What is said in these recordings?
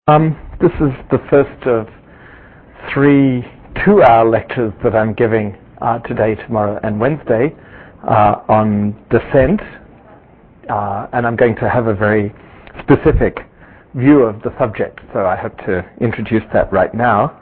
This is the first of 3 two-hour lectures that I'm giving today, tomorrow, and Wednesday on descent, and I'm going to have a very specific view of the subject, so I hope to introduce that right now.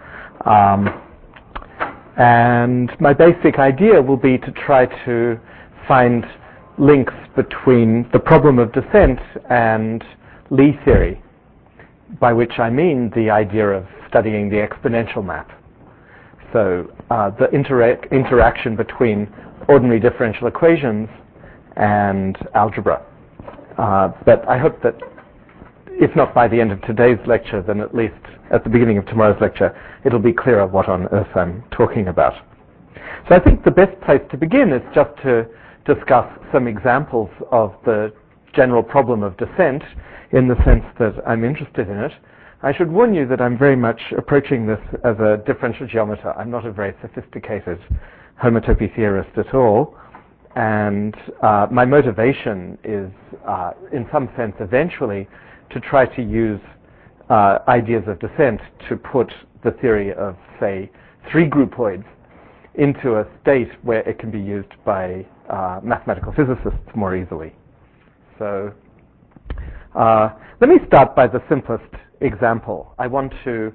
And my basic idea will be to try to find links between the problem of descent and Lie theory, by which I mean the idea of studying the exponential map. So the interaction between ordinary differential equations and algebra. But I hope that, if not by the end of today's lecture, then at least at the beginning of tomorrow's lecture, it'll be clearer what on earth I'm talking about. So I think the best place to begin is just to discuss some examples of the general problem of descent, in the sense that I'm interested in it. I should warn you that I'm very much approaching this as a differential geometer. I'm not a very sophisticated homotopy theorist at all, and my motivation is, in some sense, eventually, to try to use ideas of descent to put the theory of, say, 3 groupoids into a state where it can be used by mathematical physicists more easily. So let me start by the simplest example. I want to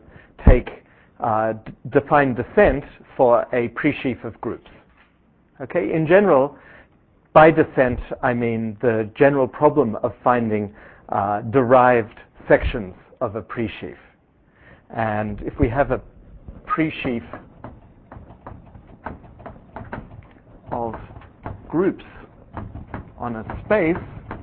define descent for a presheaf of groups. Okay, in general, by descent, I mean the general problem of finding derived sections of a presheaf. And if we have a presheaf of groups on a space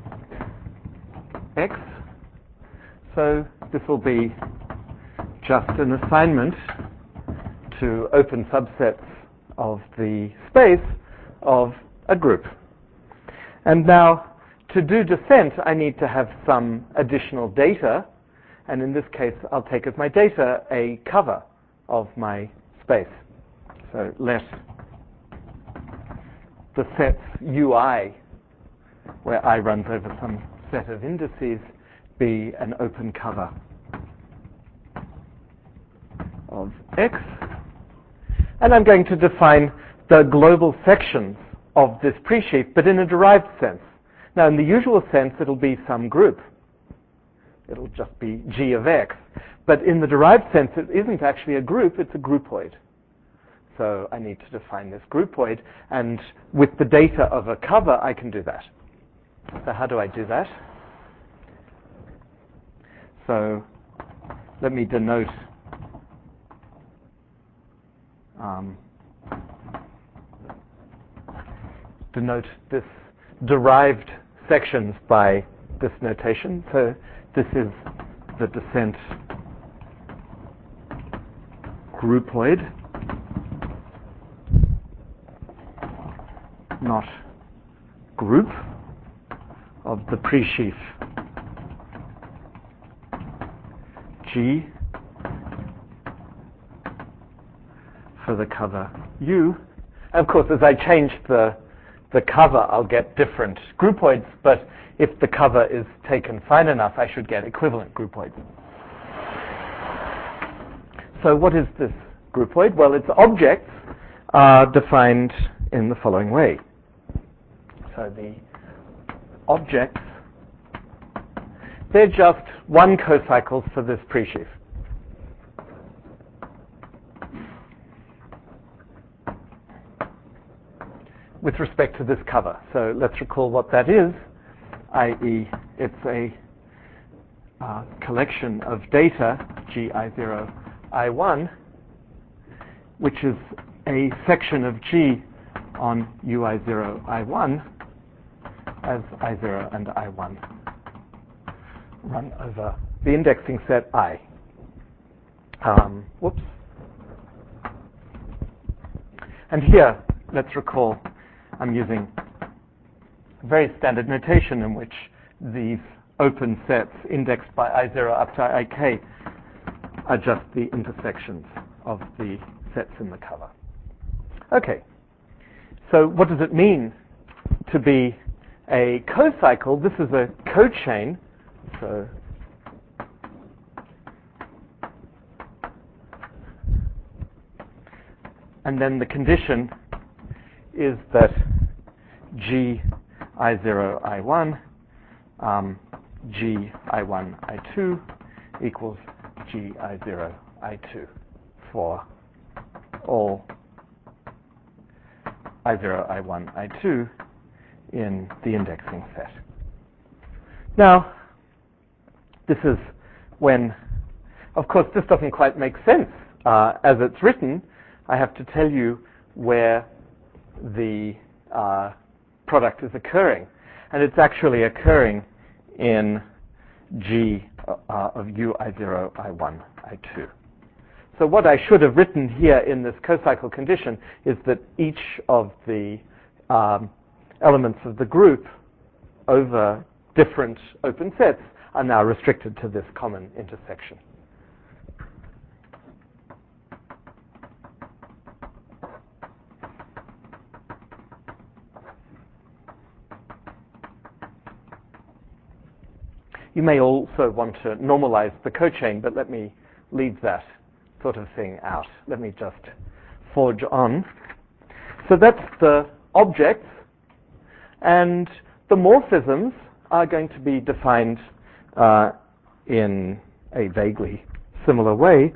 X, so this will be just an assignment to open subsets of the space of a group. And now, to do descent, I need to have some additional data, and in this case, I'll take as my data a cover of my space. So let the sets UI, where I runs over some set of indices, be an open cover of X. And I'm going to define the global sections of this presheaf, but in a derived sense. Now, in the usual sense, it'll be some group. It'll just be G of X. But in the derived sense, it isn't actually a group, it's a groupoid. So I need to define this groupoid, and with the data of a cover, I can do that. So how do I do that? So let me denote this derived sections by this notation. So this is the descent groupoid, not group, of the presheaf G for the cover U. And of course, as I change the cover, I'll get different groupoids, but if the cover is taken fine enough, I should get equivalent groupoids. So what is this groupoid? Well, its objects are defined in the following way. So the objects, they're just one cocycle for this presheaf. With respect to this cover. So let's recall what that is, i.e. it's a collection of data, Gi0, I1, which is a section of G on Ui0, I1 as I0 and I1 run over the indexing set I. Whoops. And here, let's recall, I'm using very standard notation in which these open sets indexed by I0 up to Ik are just the intersections of the sets in the cover. Okay, so what does it mean to be a cocycle? This is a cochain, so And then the condition is that G I0 I1 G I1 I2 equals G I0 I2 for all I0 I1 I2 in the indexing set. Now, this is when, of course, this doesn't quite make sense. As it's written, I have to tell you where the product is occurring. And it's actually occurring in G of U I0 I1 I2. So what I should have written here in this co-cycle condition is that each of the elements of the group over different open sets are now restricted to this common intersection. You may also want to normalize the cochain, but let me leave that sort of thing out. Let me just forge on. So that's the objects, and the morphisms are going to be defined in a vaguely similar way.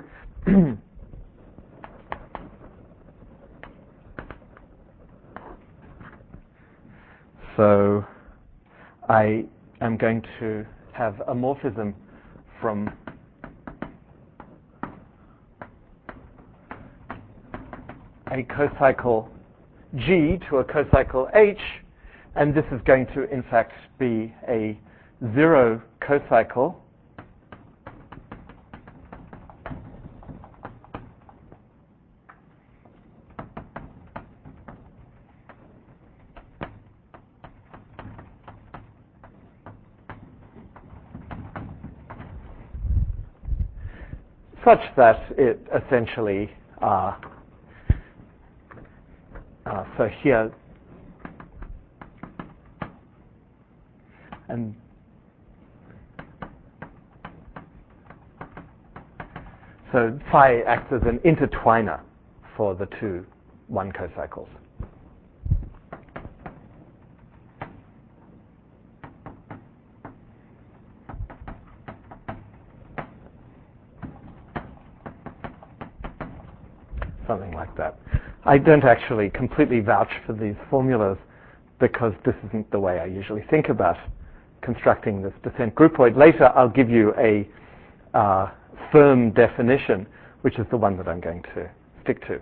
So I am going to have a morphism from a cocycle G to a cocycle H, and this is going to, in fact, be a zero cocycle such that it essentially, so here, and so phi acts as an intertwiner for the two one cocycles. Something like that. I don't actually completely vouch for these formulas because this isn't the way I usually think about constructing this descent groupoid. Later I'll give you a firm definition, which is the one that I'm going to stick to.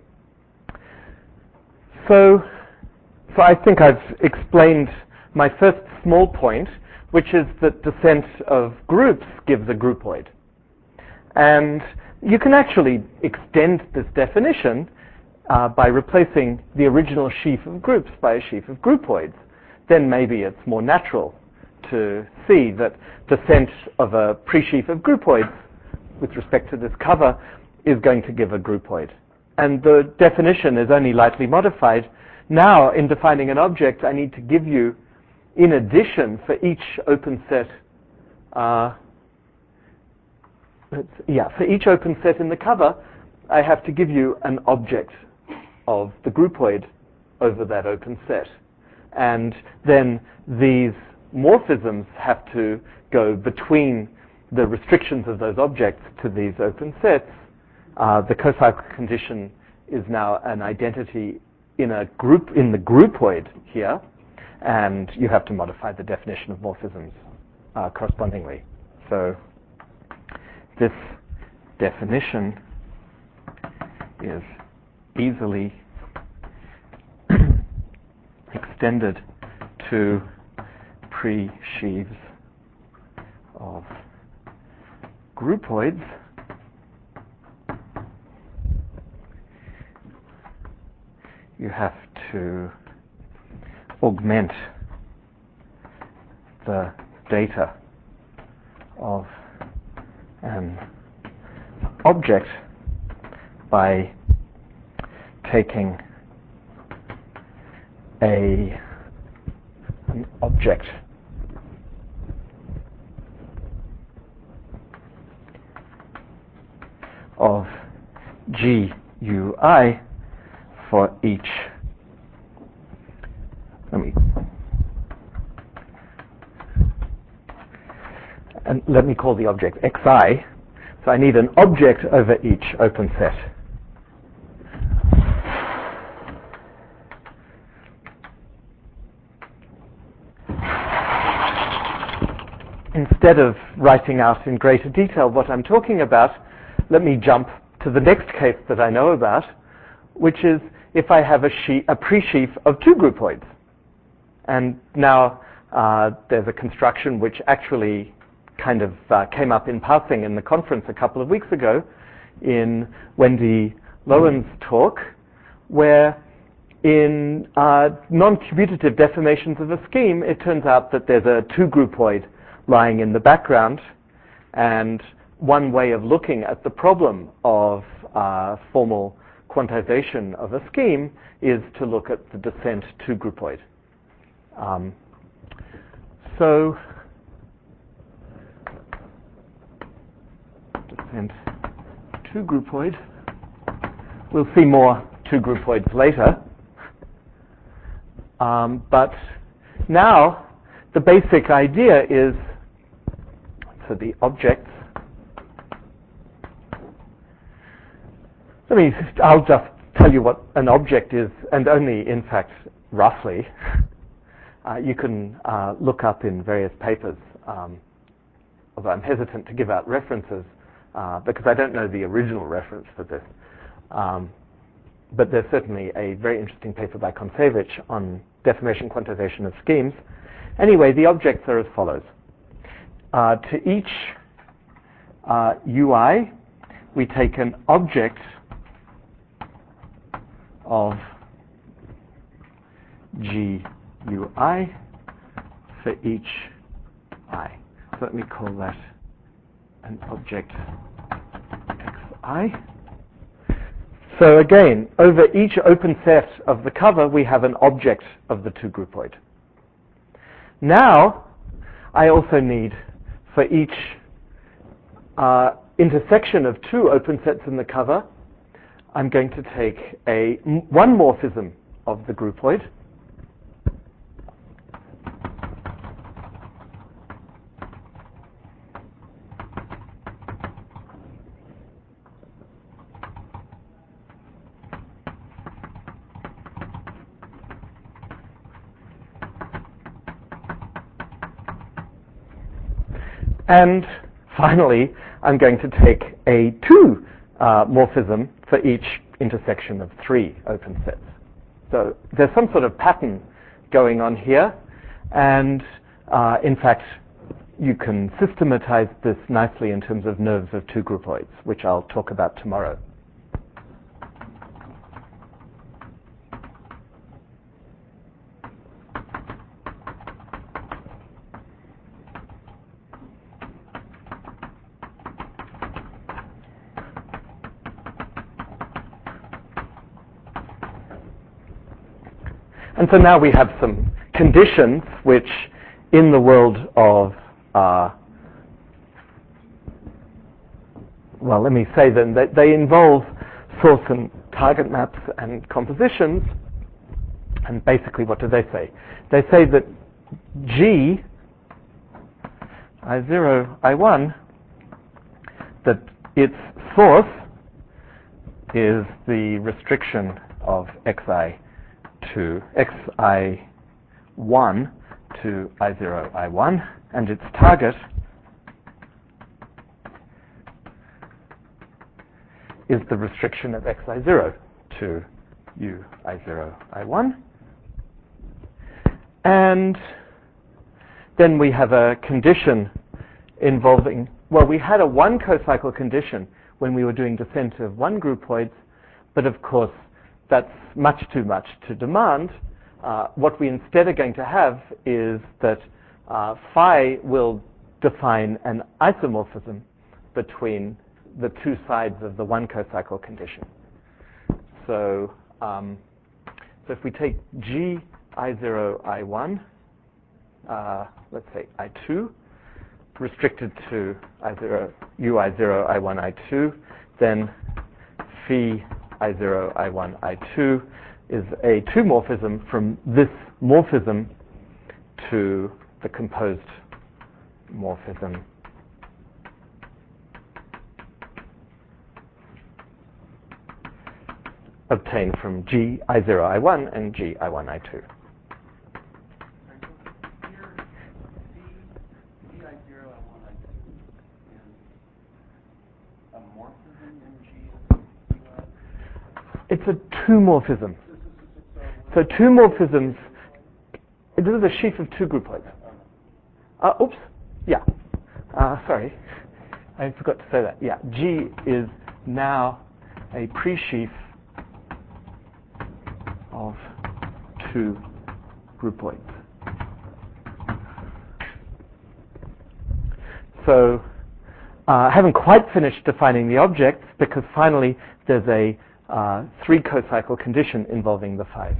So I think I've explained my first small point, which is that descent of groups gives a groupoid. And you can actually extend this definition by replacing the original sheaf of groups by a sheaf of groupoids. Then maybe it's more natural to see that descent of a pre-sheaf of groupoids with respect to this cover is going to give a groupoid. And the definition is only lightly modified. Now, in defining an object, I need to give you, in addition, for each open set, for each open set in the cover, I have to give you an object of the groupoid over that open set. And then these morphisms have to go between the restrictions of those objects to these open sets. The cocycle condition is now an identity in a group, in the groupoid here, and you have to modify the definition of morphisms correspondingly. So this definition is easily extended to pre-sheaves of groupoids you have to augment the data of an object by taking an object of GUI for each. Let me call the object xi. So I need an object over each open set. Instead of writing out in greater detail what I'm talking about, let me jump to the next case that I know about, which is if I have a pre-sheaf of two groupoids. And now there's a construction which actually kind of came up in passing in the conference a couple of weeks ago in Wendy Lowen's talk, where in non-commutative deformations of a scheme, it turns out that there's a two-groupoid lying in the background. And one way of looking at the problem of formal quantization of a scheme is to look at the descent two-groupoid. So descent two-groupoid. We'll see more two-groupoids later. But now the basic idea is, so the objects, I'll just tell you what an object is, and only in fact roughly. You can look up in various papers, although I'm hesitant to give out references because I don't know the original reference for this. But there's certainly a very interesting paper by Kontsevich on deformation quantization of schemes. Anyway, the objects are as follows. To each UI, we take an object of GUI for each I. So let me call that an object xi. So again, over each open set of the cover, we have an object of the two-groupoid. Now, I also need, for each intersection of two open sets in the cover, I'm going to take one morphism of the groupoid. And finally, I'm going to take a two morphism for each intersection of three open sets. So there's some sort of pattern going on here. And in fact, you can systematize this nicely in terms of nerves of two groupoids, which I'll talk about tomorrow. And so now we have some conditions which, in the world of, well, let me say then that they involve source and target maps and compositions. And basically, what do they say? They say that G, I0, I1, that its source is the restriction of xi to xi1 to I0, I1, and its target is the restriction of xi0 to u I0, I1. And then we have a condition involving, well, we had a one co-cycle condition when we were doing descent of one groupoids, but of course that's much too much to demand. What we instead are going to have is that phi will define an isomorphism between the two sides of the one co-cycle condition. So, if we take G I0, I1, let's say I2, restricted to I0, U I0, I1, I2, then phi I0, I1, I2 is a 2-morphism from this morphism to the composed morphism obtained from G I0 I1 and G I1 I2. It's a 2-morphism. So 2 morphisms, this is a sheaf of 2 groupoids. Oops, yeah. Sorry, I forgot to say that. Yeah, G is now a pre-sheaf of 2 groupoids. So I haven't quite finished defining the objects because finally there's a 3 co-cycle condition involving the 5.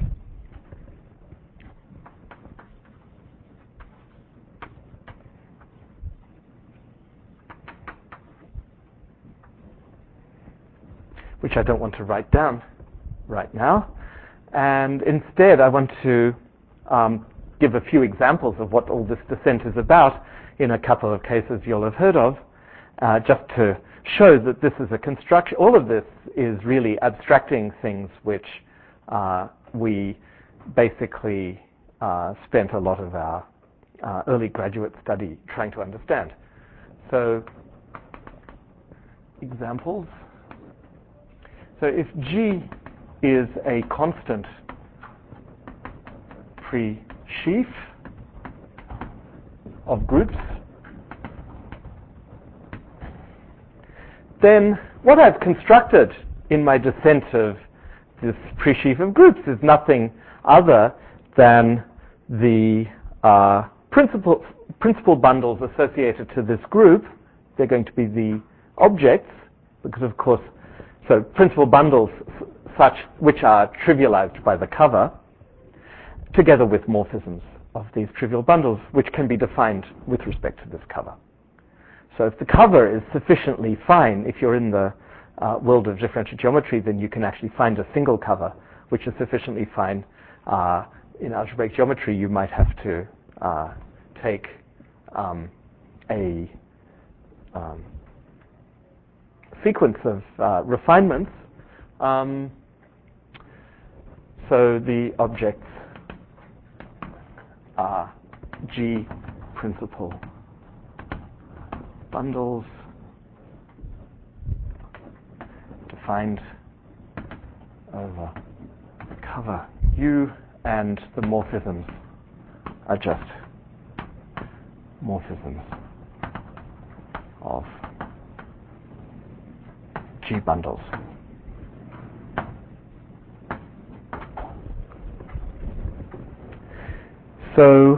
Which I don't want to write down right now. And instead I want to give a few examples of what all this descent is about in a couple of cases you'll have heard of, just to show that this is a construction. All of this is really abstracting things which we basically spent a lot of our early graduate study trying to understand. So, examples. So if G is a constant pre-sheaf of groups, then what I've constructed in my descent of this pre-sheaf of groups is nothing other than the principal bundles associated to this group. They're going to be the objects, because of course, so principal bundles such which are trivialized by the cover, together with morphisms of these trivial bundles, which can be defined with respect to this cover. So if the cover is sufficiently fine, if you're in the world of differential geometry, then you can actually find a single cover which is sufficiently fine. In algebraic geometry, you might have to take a sequence of refinements. So the objects are G principal bundles defined over the cover U, and the morphisms are just morphisms of G bundles. So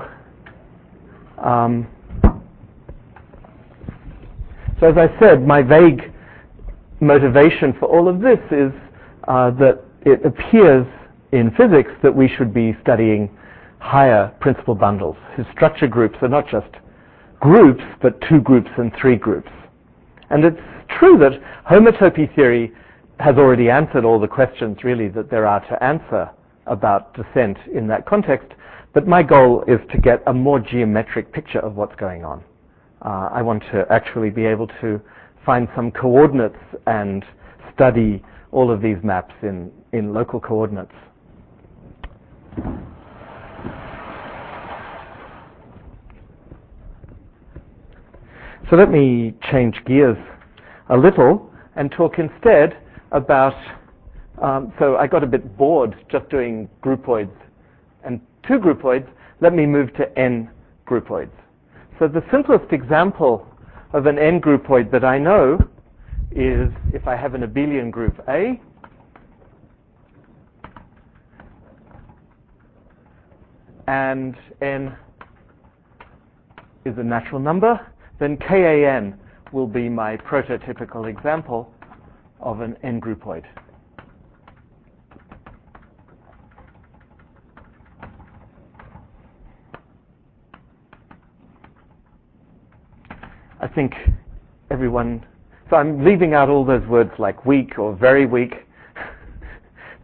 as I said, my vague motivation for all of this is that it appears in physics that we should be studying higher principal bundles, whose structure groups are not just groups, but 2 groups and 3 groups. And it's true that homotopy theory has already answered all the questions, really, that there are to answer about descent in that context, but my goal is to get a more geometric picture of what's going on. I want to actually be able to find some coordinates and study all of these maps in local coordinates. So let me change gears a little and talk instead about, so I got a bit bored just doing groupoids and 2 groupoids. Let me move to n groupoids. So the simplest example of an n groupoid that I know is if I have an abelian group A, and n is a natural number, then KAN will be my prototypical example of an n groupoid. I think everyone, so I'm leaving out all those words like weak or very weak,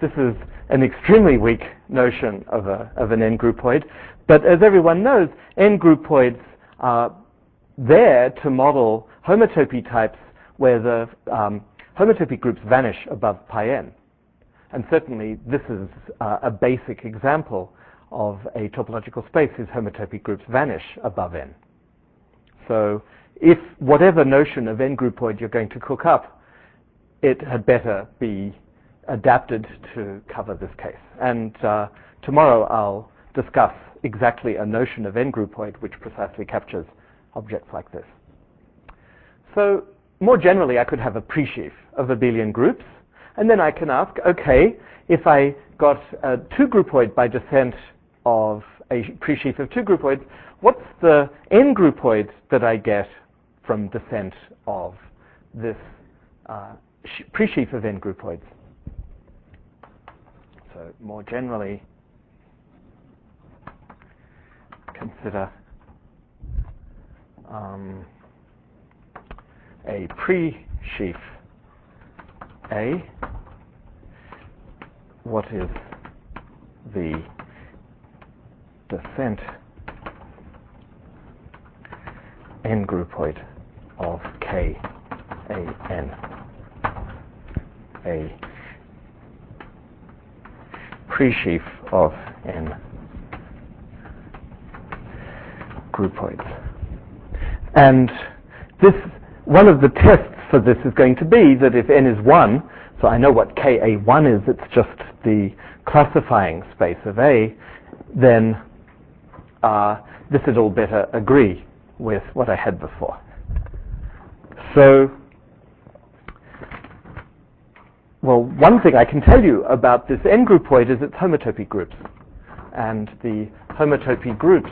This is an extremely weak notion of an n-groupoid, but as everyone knows, n-groupoids are there to model homotopy types where the homotopy groups vanish above pi n. And certainly this is a basic example of a topological space whose homotopy groups vanish above n. So if whatever notion of n-groupoid you're going to cook up, it had better be adapted to cover this case. And tomorrow I'll discuss exactly a notion of n-groupoid which precisely captures objects like this. So more generally, I could have a presheaf of abelian groups, and then I can ask, okay, if I got a 2-groupoid by descent of a presheaf of 2 groupoids, what's the n-groupoid that I get from descent of this presheaf of n-groupoids? So more generally, consider a presheaf A. What is the descent n-groupoid of K A n? A presheaf of n groupoids. And this, one of the tests for this is going to be that if n is 1, so I know what Ka1 is, it's just the classifying space of A, then this would all better agree with what I had before. So, well, one thing I can tell you about this n-groupoid is its homotopy groups. And the homotopy groups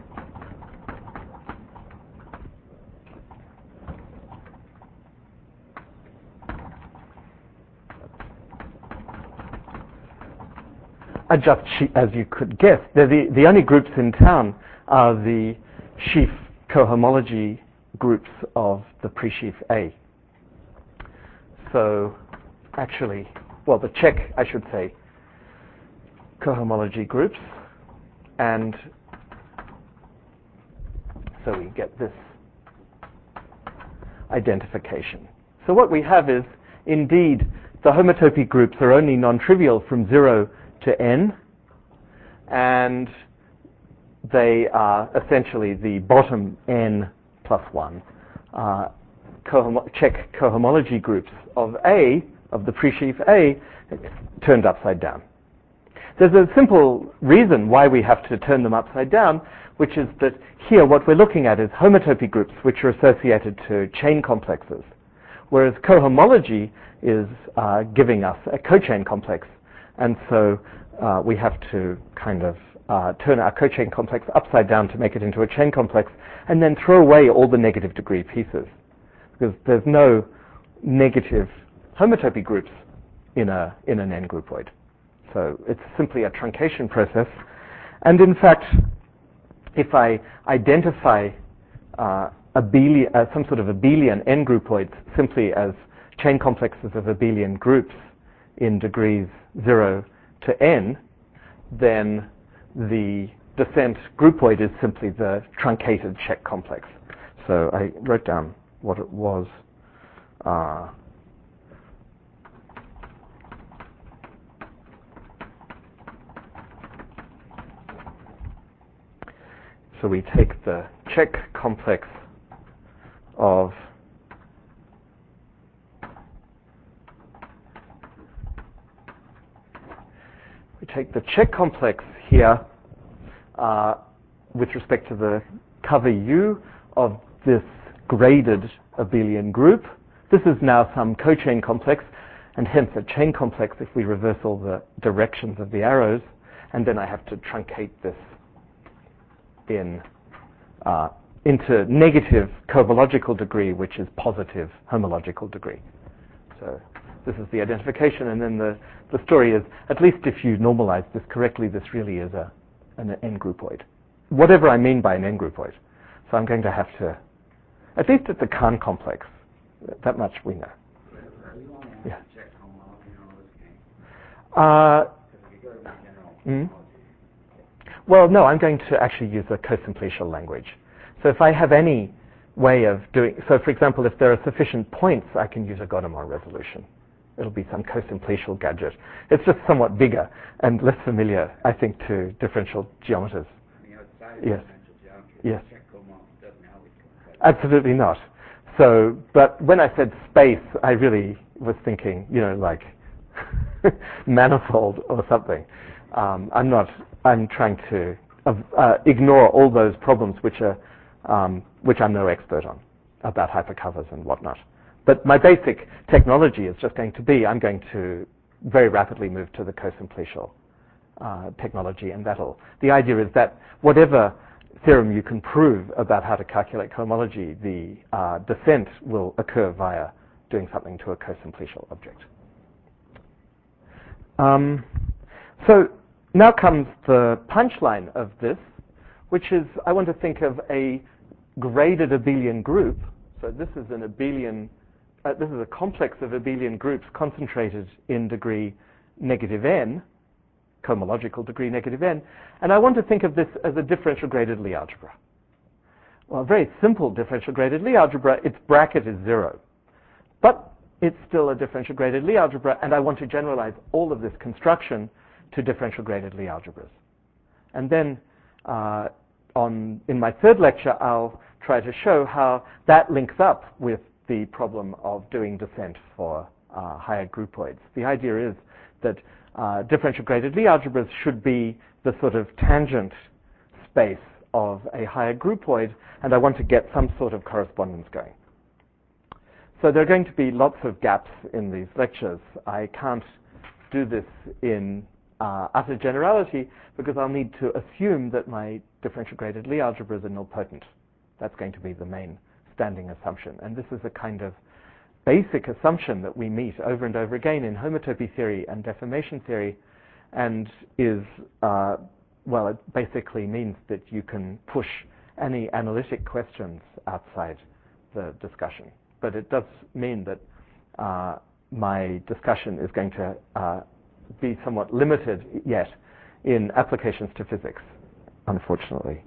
are just, as you could guess, they're the only groups in town are the sheaf cohomology groups of the presheaf A. So actually, well, the Czech, I should say, cohomology groups, and so we get this identification. So what we have is, indeed, the homotopy groups are only non-trivial from 0 to n, and they are essentially the bottom n plus 1 Czech cohomology groups of A, of the presheaf A, turned upside down. There's a simple reason why we have to turn them upside down, which is that here what we're looking at is homotopy groups which are associated to chain complexes, whereas cohomology is giving us a cochain complex. And so we have to kind of turn our cochain complex upside down to make it into a chain complex, and then throw away all the negative degree pieces, because there's no negative homotopy groups in an n-groupoid. So it's simply a truncation process. And in fact, if I identify some sort of abelian n-groupoids simply as chain complexes of abelian groups in degrees 0 to n, then the descent groupoid is simply the truncated Czech complex. So I wrote down what it was. So we take the Czech complex of here with respect to the cover U of this graded abelian group. This is now some cochain complex, and hence a chain complex if we reverse all the directions of the arrows, and then I have to truncate this into negative cohomological degree, which is positive homological degree. So this is the identification, and then the story is, at least if you normalize this correctly, this really is an n-groupoid. Whatever I mean by an n-groupoid. So I'm going to have to, at least it's a Kahn complex. That much we know. Yeah. Mm? Well, no, I'm going to actually use a co-simplicial language. So if I have any way of doing, so for example, if there are sufficient points, I can use a Godemont resolution. It'll be some co-simplicial gadget. It's just somewhat bigger and less familiar, I think, to differential geometers. Yes. Yes. Absolutely not. So, but when I said space, I really was thinking, like manifold or something. I'm trying to ignore all those problems which I'm no expert on, about hypercovers and whatnot. But my basic technology is just going to be, I'm going to very rapidly move to the co-simplicial technology, and the idea is that whatever theorem you can prove about how to calculate cohomology, the descent will occur via doing something to a co-simplicial object. So now comes the punchline of this, which is I want to think of a graded abelian group. So this is an abelian. This is a complex of abelian groups concentrated in degree negative n, cohomological degree negative n, and I want to think of this as a differential graded Lie algebra. Well, a very simple differential graded Lie algebra, its bracket is 0. But it's still a differential graded Lie algebra, and I want to generalize all of this construction to differential graded Lie algebras. And then in my third lecture, I'll try to show how that links up with the problem of doing descent for higher groupoids. The idea is that differential graded Lie algebras should be the sort of tangent space of a higher groupoid, and I want to get some sort of correspondence going. So there are going to be lots of gaps in these lectures. I can't do this in utter generality because I'll need to assume that my differential graded Lie algebras are nilpotent. That's going to be the main standing assumption. And this is a kind of basic assumption that we meet over and over again in homotopy theory and deformation theory, and is, well, it basically means that you can push any analytic questions outside the discussion. But it does mean that my discussion is going to be somewhat limited yet in applications to physics, unfortunately.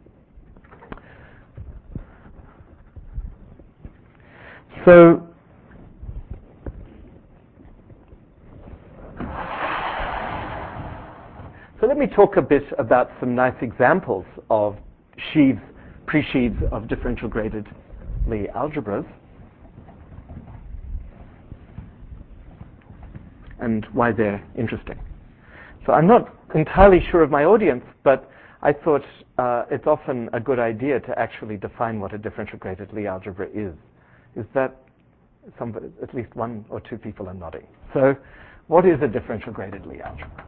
So let me talk a bit about some nice examples of sheaves, pre-sheaves of differential graded Lie algebras, and why they're interesting. So I'm not entirely sure of my audience, but I thought it's often a good idea to actually define what a differential graded Lie algebra is. Is that somebody, at least one or two people are nodding. So what is a differential graded Lie algebra?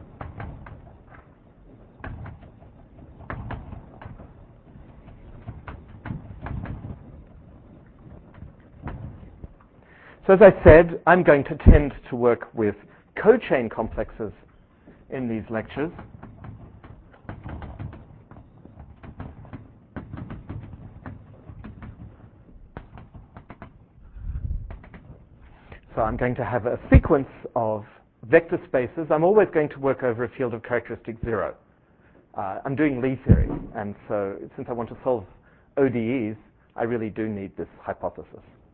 So as I said, I'm going to tend to work with cochain complexes in these lectures. So I'm going to have a sequence of vector spaces. I'm always going to work over a field of characteristic 0. I'm doing Lie theory, and so since I want to solve ODEs, I really do need this hypothesis.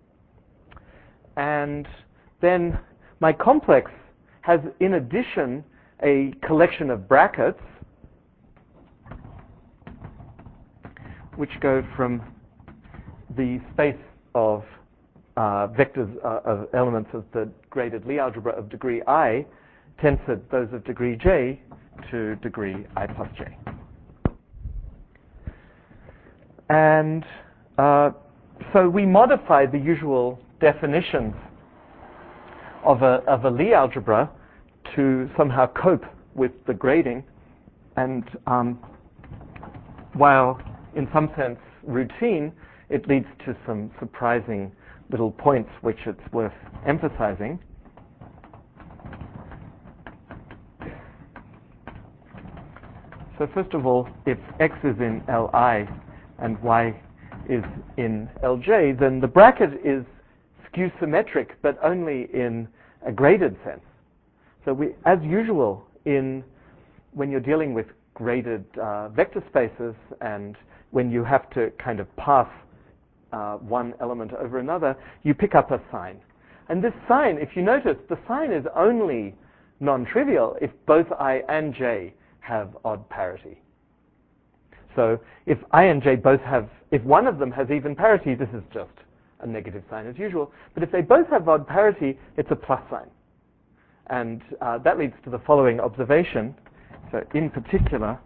And then my complex has, in addition, a collection of brackets which go from the space of vectors of elements of the graded Lie algebra of degree I, tensored those of degree j, to degree I plus j. And so we modify the usual definitions of a Lie algebra to somehow cope with the grading, and while in some sense routine, it leads to some surprising little points which it's worth emphasizing. So first of all, if x is in Li and y is in Lj, then the bracket is skew symmetric, but only in a graded sense. So as usual, when you're dealing with graded vector spaces and when you have to kind of pass one element over another, you pick up a sign. And this sign, if you notice, the sign is only non-trivial if both I and j have odd parity. So if I and j both have, if one of them has even parity, this is just a negative sign as usual. But if they both have odd parity, it's a plus sign. And that leads to the following observation. So in particular,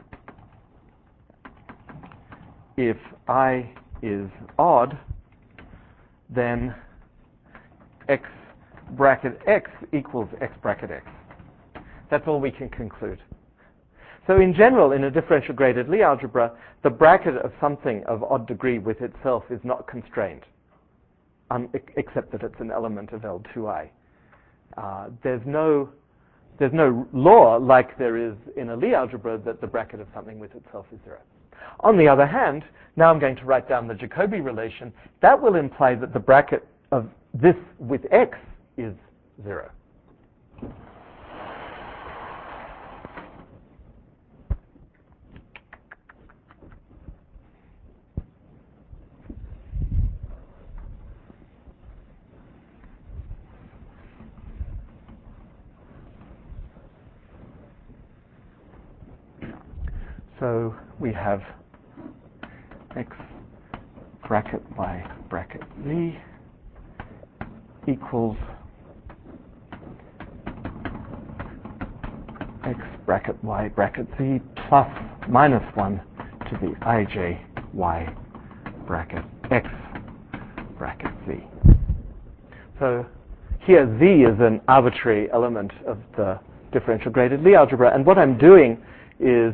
if I is odd, then x bracket x equals x bracket x. That's all we can conclude. So in general, in a differential graded Lie algebra, the bracket of something of odd degree with itself is not constrained, except that it's an element of L2I. There's no law like there is in a Lie algebra that the bracket of something with itself is 0. On the other hand, now I'm going to write down the Jacobi relation. That will imply that the bracket of this with x is 0. So we have x bracket y bracket z equals x bracket y bracket z plus minus 1 to the ij y bracket x bracket z. So here z is an arbitrary element of the differential graded Lie algebra, and what I'm doing is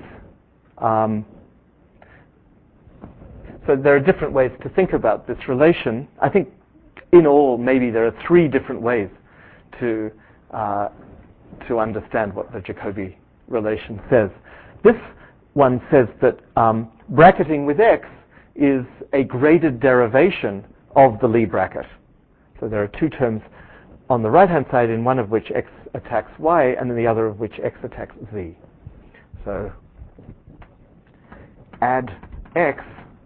so there are different ways to think about this relation. I think in all, maybe there are 3 different ways to understand what the Jacobi relation says. This one says that bracketing with x is a graded derivation of the Lie bracket. So there are 2 terms on the right-hand side, in one of which x attacks y, and in the other of which x attacks z. So add x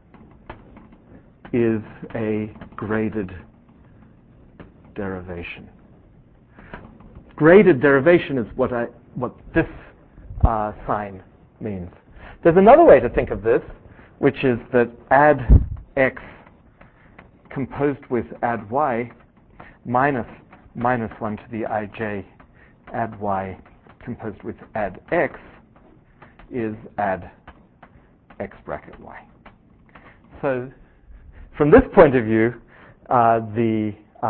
is a graded derivation. Graded derivation is what this sign means. There's another way to think of this, which is that add x composed with add y minus 1 to the ij add y composed with add x is add x bracket y. So from this point of view, the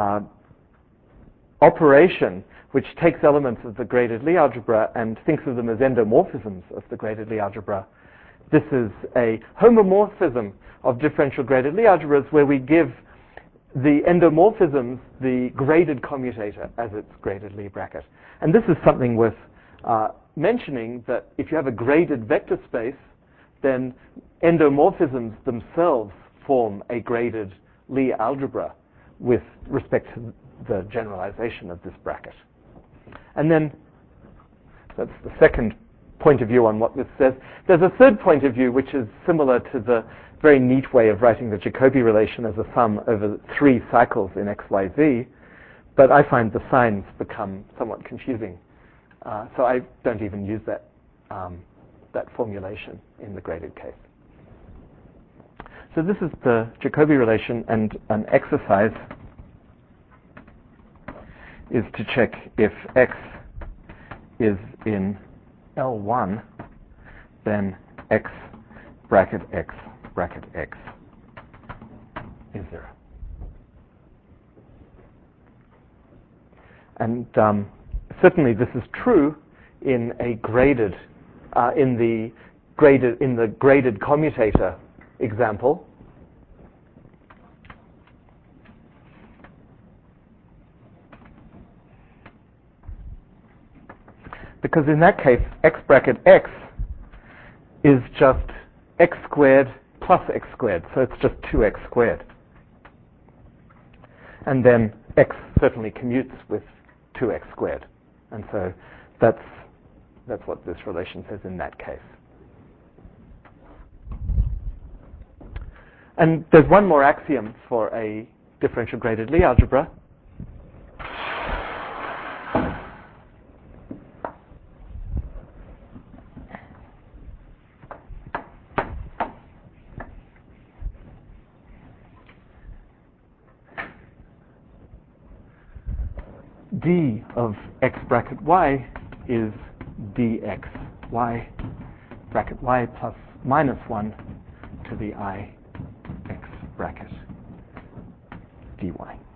operation which takes elements of the graded Lie algebra and thinks of them as endomorphisms of the graded Lie algebra, this is a homomorphism of differential graded Lie algebras where we give the endomorphisms the graded commutator as its graded Lie bracket. And this is something worth mentioning, that if you have a graded vector space, then endomorphisms themselves form a graded Lie algebra with respect to the generalization of this bracket. And then that's the second point of view on what this says. There's a third point of view which is similar to the very neat way of writing the Jacobi relation as a sum over 3 cycles in x, y, z, but I find the signs become somewhat confusing. So I don't even use that formulation in the graded case. So this is the Jacobi relation, and an exercise is to check if x is in L1, then x bracket x bracket x is 0. And certainly this is true in a graded, in the graded commutator example. Because in that case, x bracket x is just x squared plus x squared, so it's just 2x squared. And then x certainly commutes with 2x squared. And so that's what this relation says in that case. And there's one more axiom for a differential graded Lie algebra. D of x bracket y is dx y bracket y plus minus 1 to the I x bracket dy.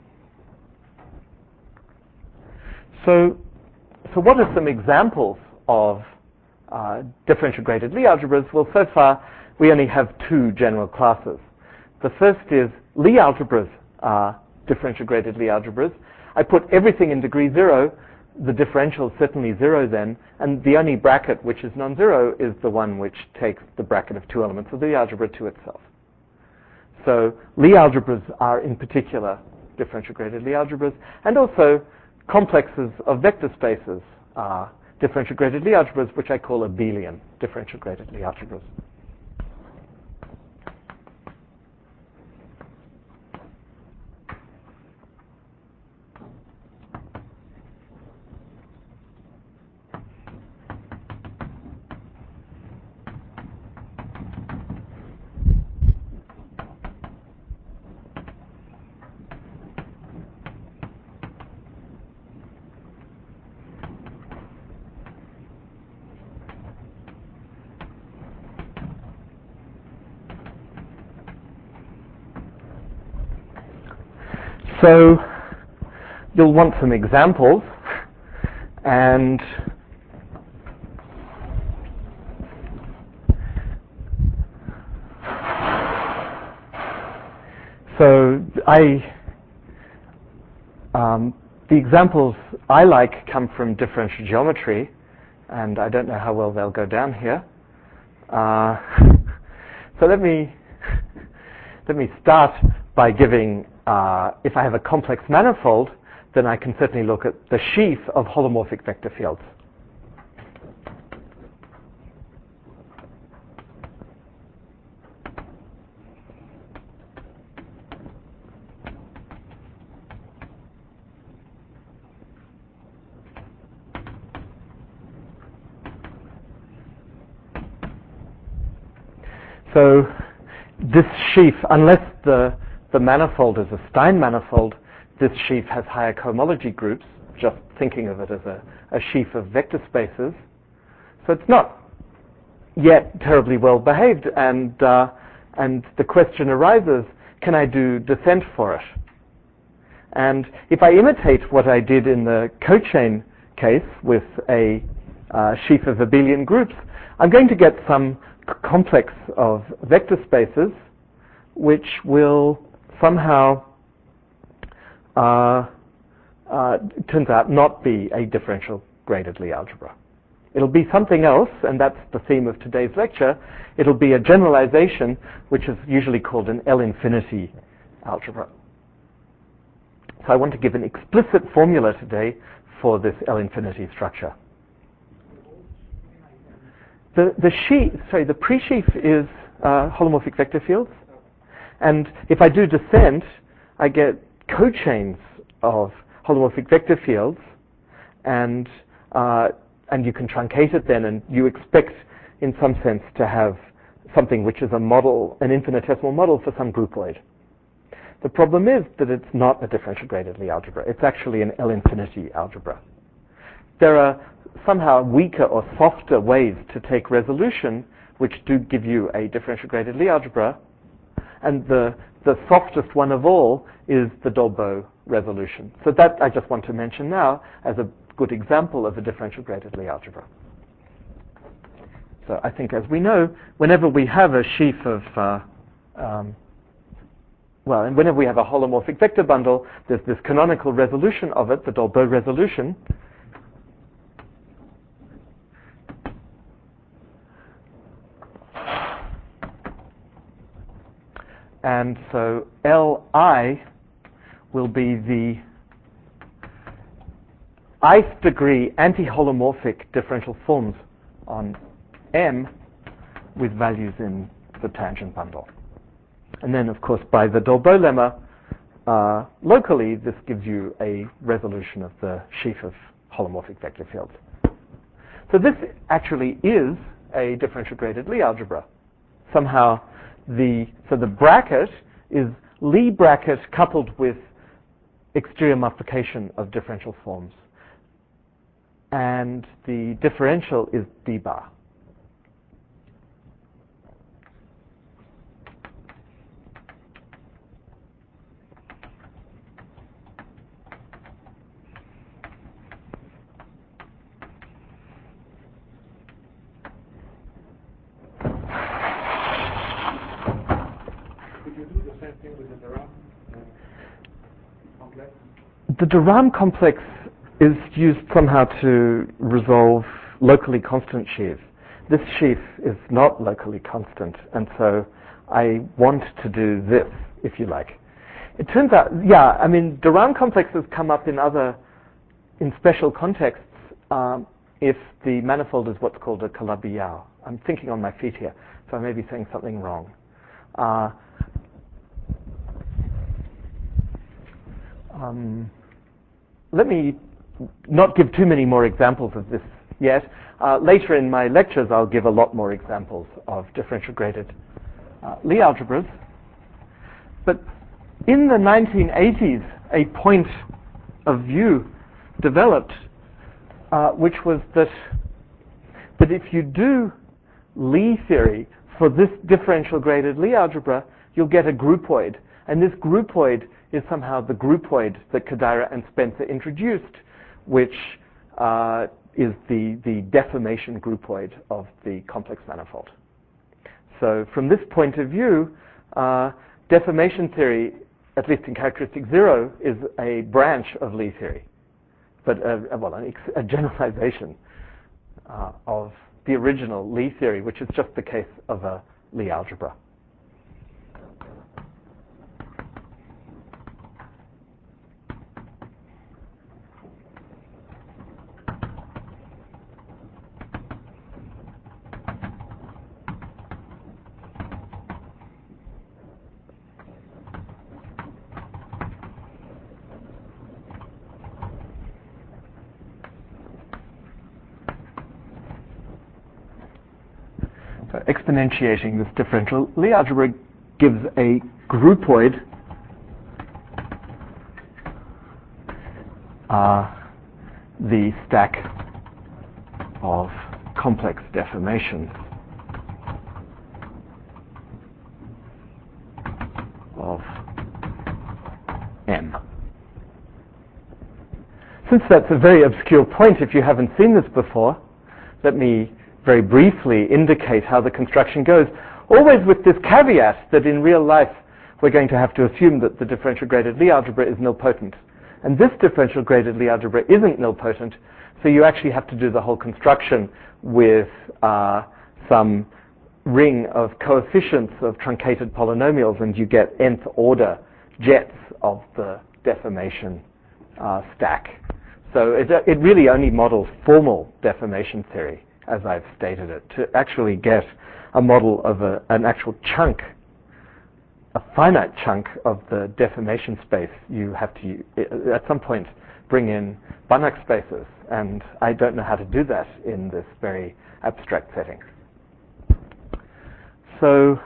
So what are some examples of differential graded Lie algebras? Well, so far we only have two general classes. The first is Lie algebras are differential graded Lie algebras. I put everything in degree 0. The differential is certainly 0 then, and the only bracket which is non-zero is the one which takes the bracket of two elements of the algebra to itself. So Lie algebras are in particular differential graded Lie algebras, and also complexes of vector spaces are differential graded Lie algebras, which I call abelian differential graded Lie algebras. So you'll want some examples, and so the examples I like come from differential geometry, and I don't know how well they'll go down here. So let me start by giving, if I have a complex manifold, then I can certainly look at the sheaf of holomorphic vector fields. So this sheaf, unless the manifold is a Stein manifold, this sheaf has higher cohomology groups, just thinking of it as a sheaf of vector spaces. So it's not yet terribly well behaved, and the question arises, can I do descent for it? And if I imitate what I did in the cochain case with a sheaf of abelian groups, I'm going to get some complex of vector spaces which will somehow turns out not be a differential graded Lie algebra. It'll be something else, and that's the theme of today's lecture. It'll be a generalization which is usually called an L-infinity algebra. So I want to give an explicit formula today for this L-infinity structure. The pre-sheaf is holomorphic vector fields, and if I do descent, I get cochains of holomorphic vector fields, and you can truncate it then, and you expect, in some sense, to have something which is a model, an infinitesimal model for some groupoid. The problem is that it's not a differential graded Lie algebra. It's actually an L-infinity algebra. There are somehow weaker or softer ways to take resolution which do give you a differential graded Lie algebra, and the softest one of all is the Dolbeau resolution. So that I just want to mention now as a good example of a differential graded Lie algebra. So I think, as we know, whenever we have a sheaf of and whenever we have a holomorphic vector bundle, there's this canonical resolution of it, the Dolbeau resolution. And so Li will be the ith degree anti-holomorphic differential forms on M with values in the tangent bundle. And then, of course, by the Dolbeault lemma, locally, this gives you a resolution of the sheaf of holomorphic vector fields. So this actually is a differential graded Lie algebra. Somehow, the bracket is Lie bracket coupled with exterior multiplication of differential forms. And the differential is d bar. Could you do the same thing with the de Rham complex? The de Rham complex is used somehow to resolve locally constant sheaves. This sheaf is not locally constant, and so I want to do this, if you like. It turns out, yeah, I mean, de Rham complexes come up in special contexts if the manifold is what's called a Calabi-Yau. I'm thinking on my feet here, so I may be saying something wrong. Let me not give too many more examples of this yet. Later in my lectures, I'll give a lot more examples of differential graded Lie algebras. But in the 1980s, a point of view developed, which was that if you do Lie theory for this differential graded Lie algebra, you'll get a groupoid. And this groupoid is somehow the groupoid that Kodaira and Spencer introduced, which is the deformation groupoid of the complex manifold. So from this point of view, deformation theory, at least in characteristic 0, is a branch of Lie theory, but a generalization of the original Lie theory, which is just the case of a Lie algebra. So exponentiating this differential Lie algebra gives a groupoid the stack of complex deformations of M. Since that's a very obscure point, if you haven't seen this before, let me very briefly indicate how the construction goes, always with this caveat that in real life we're going to have to assume that the differential graded Lie algebra is nilpotent. And this differential graded Lie algebra isn't nilpotent, so you actually have to do the whole construction with some ring of coefficients of truncated polynomials, and you get nth order jets of the deformation stack. So it really only models formal deformation theory, as I've stated it. To actually get a model of an actual chunk, a finite chunk of the deformation space, you have to, at some point, bring in Banach spaces, and I don't know how to do that in this very abstract setting. So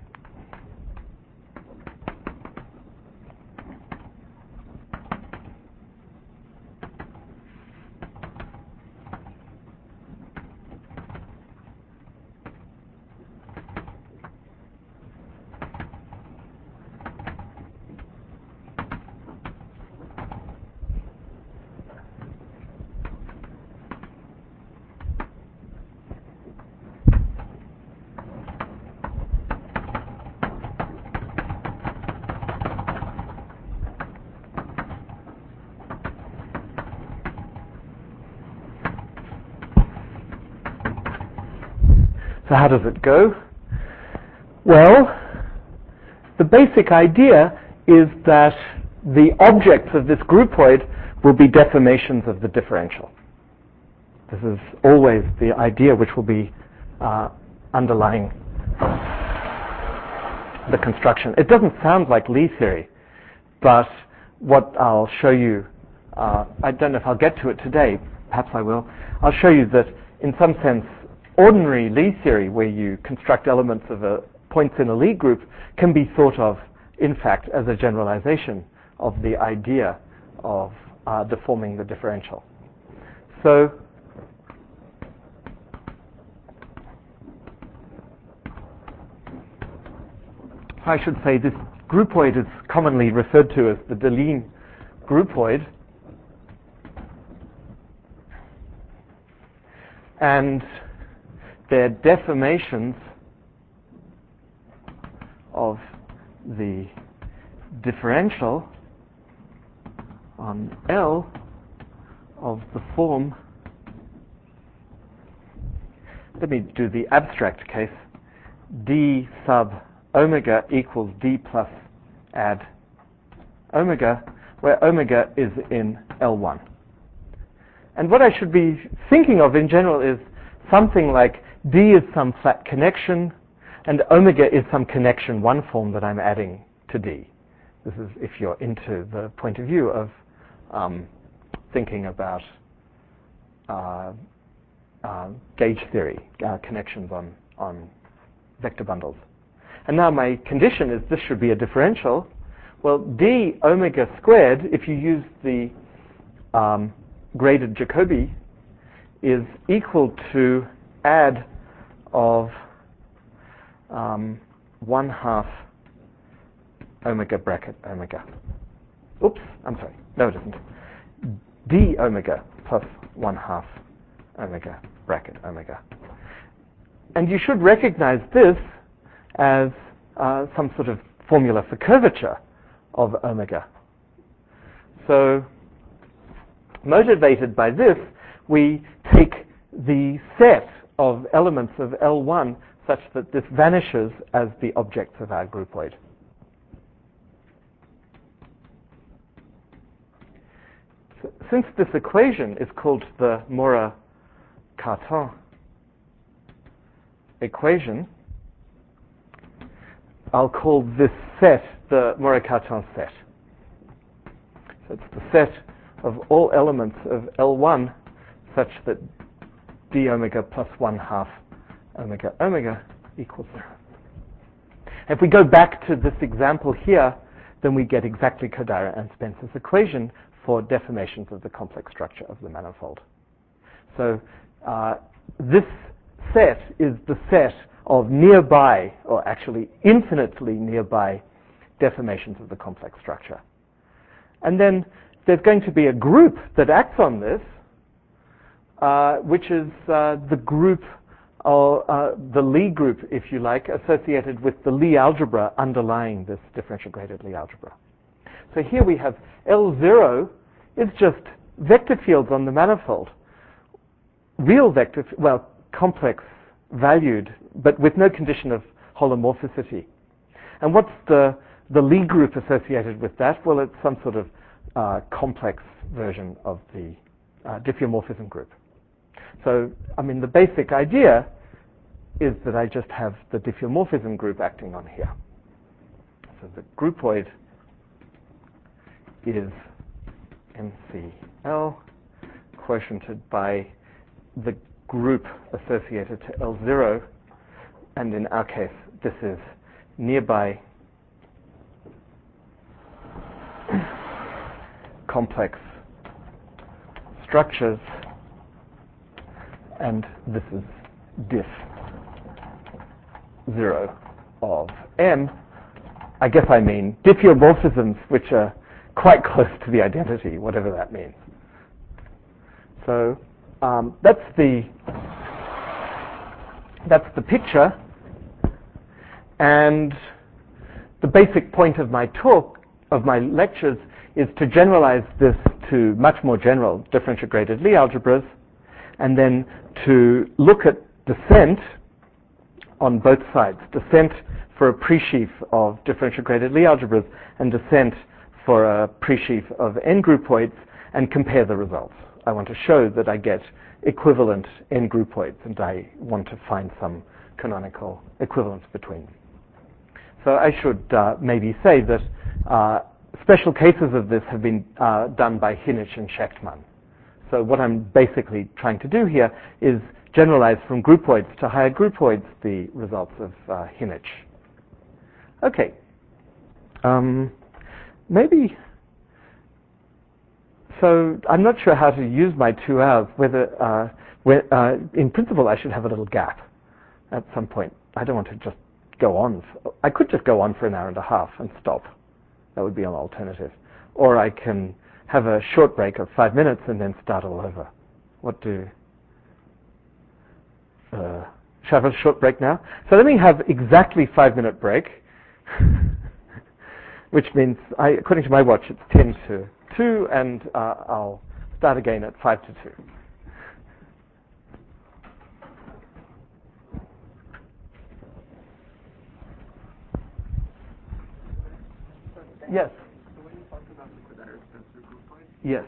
how does it go? Well, the basic idea is that the objects of this groupoid will be deformations of the differential. This is always the idea which will be underlying the construction. It doesn't sound like Lie theory, but what I'll show you, I don't know if I'll get to it today, perhaps I will. I'll show you that in some sense, ordinary Lie theory, where you construct elements of points in a Lie group, can be thought of, in fact, as a generalization of the idea of deforming the differential. So, I should say this groupoid is commonly referred to as the Deligne groupoid. And they're deformations of the differential on L of the form, let me do the abstract case, d sub omega equals d plus add omega, where omega is in L1. And what I should be thinking of in general is something like d is some flat connection, and omega is some connection one form that I'm adding to d. This is if you're into the point of view of thinking about gauge theory, connections on vector bundles. And now my condition is this should be a differential. Well, d omega squared, if you use the graded Jacobi, is equal to add of 1/2 omega bracket omega. Oops, I'm sorry. No, it isn't. D omega plus 1/2 omega bracket omega. And you should recognize this as some sort of formula for curvature of omega. So, motivated by this, we take the set of elements of L1 such that this vanishes as the objects of our groupoid. So, since this equation is called the Morra-Cartan equation, I'll call this set the Morra-Cartan set. So it's the set of all elements of L1 such that d omega plus 1/2 omega omega equals 0. If we go back to this example here, then we get exactly Kodaira and Spencer's equation for deformations of the complex structure of the manifold. So this set is the set of nearby, or actually infinitely nearby, deformations of the complex structure. And then there's going to be a group that acts on this, which is the group, or the Lie group, if you like, associated with the Lie algebra underlying this differential graded Lie algebra. So here we have L0 is just vector fields on the manifold. Real vector, well, complex valued, but with no condition of holomorphicity. And what's the Lie group associated with that? Well, it's some sort of complex version of the diffeomorphism group. So, I mean, the basic idea is that I just have the diffeomorphism group acting on here. So the groupoid is MCL quotiented by the group associated to L0, and in our case, this is nearby complex structures, and this is diff 0 of M. I guess I mean diffeomorphisms which are quite close to the identity, whatever that means. So that's the picture, and the basic point of my talk, of my lectures, is to generalize this to much more general differential graded Lie algebras, and then to look at descent on both sides. Descent for a presheaf of differential graded Lie algebras, and descent for a presheaf of n groupoids, and compare the results. I want to show that I get equivalent n-groupoids, and I want to find some canonical equivalence between them. So I should maybe say that special cases of this have been done by Hinich and Schechtman. So what I'm basically trying to do here is generalize from groupoids to higher groupoids the results of Hinich. Okay. Maybe. So I'm not sure how to use my 2 hours, whether in principle I should have a little gap at some point. I don't want to just go on. I could just go on for an hour and a half and stop. That would be an alternative. Or I can have a short break of 5 minutes and then start all over. Shall I have a short break now? So let me have exactly 5-minute break, which means, according to my watch, it's 10 to 2, and I'll start again at 5 to 2. Yes. So when you talked about liquid that are expensive groupoids, Yes.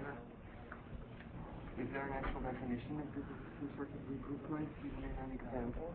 Is there an actual definition of some sort of groupoids using an example?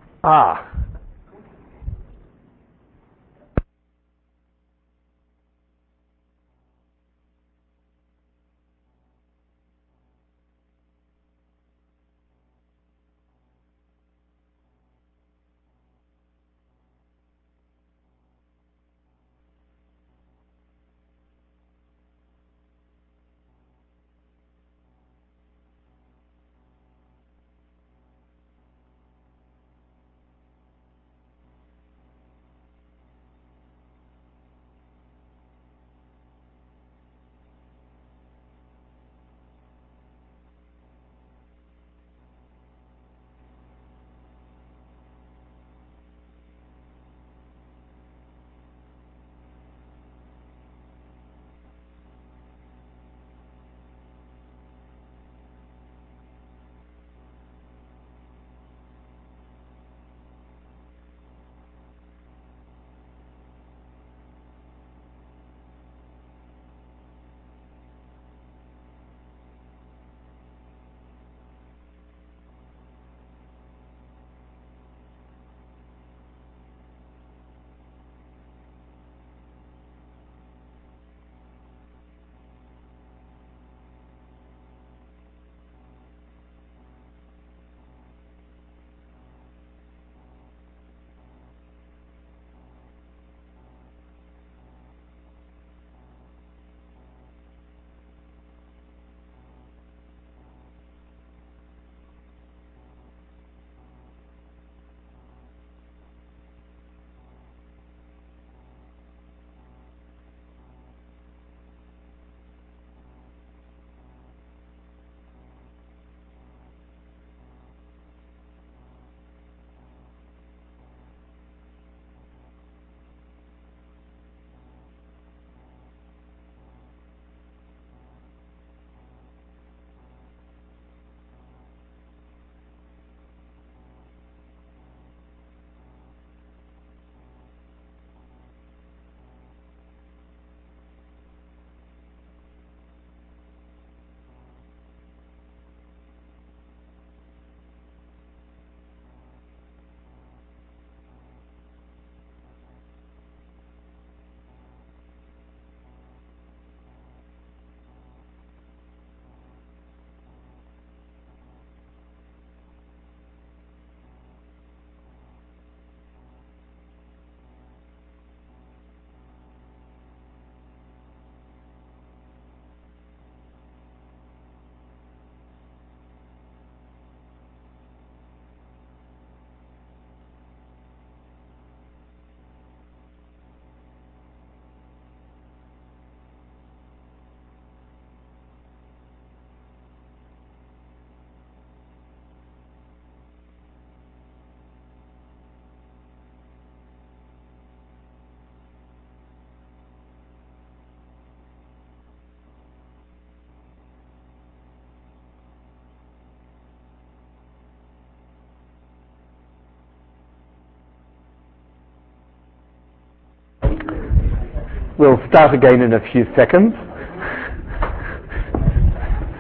We'll start again in a few seconds.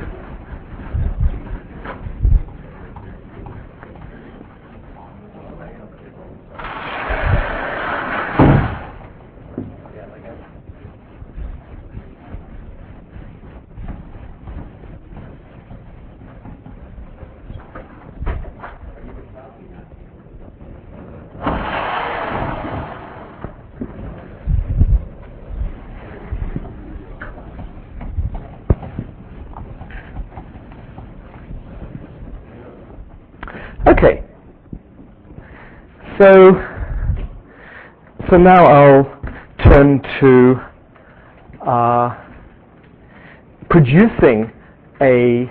Okay. So now I'll turn to producing a,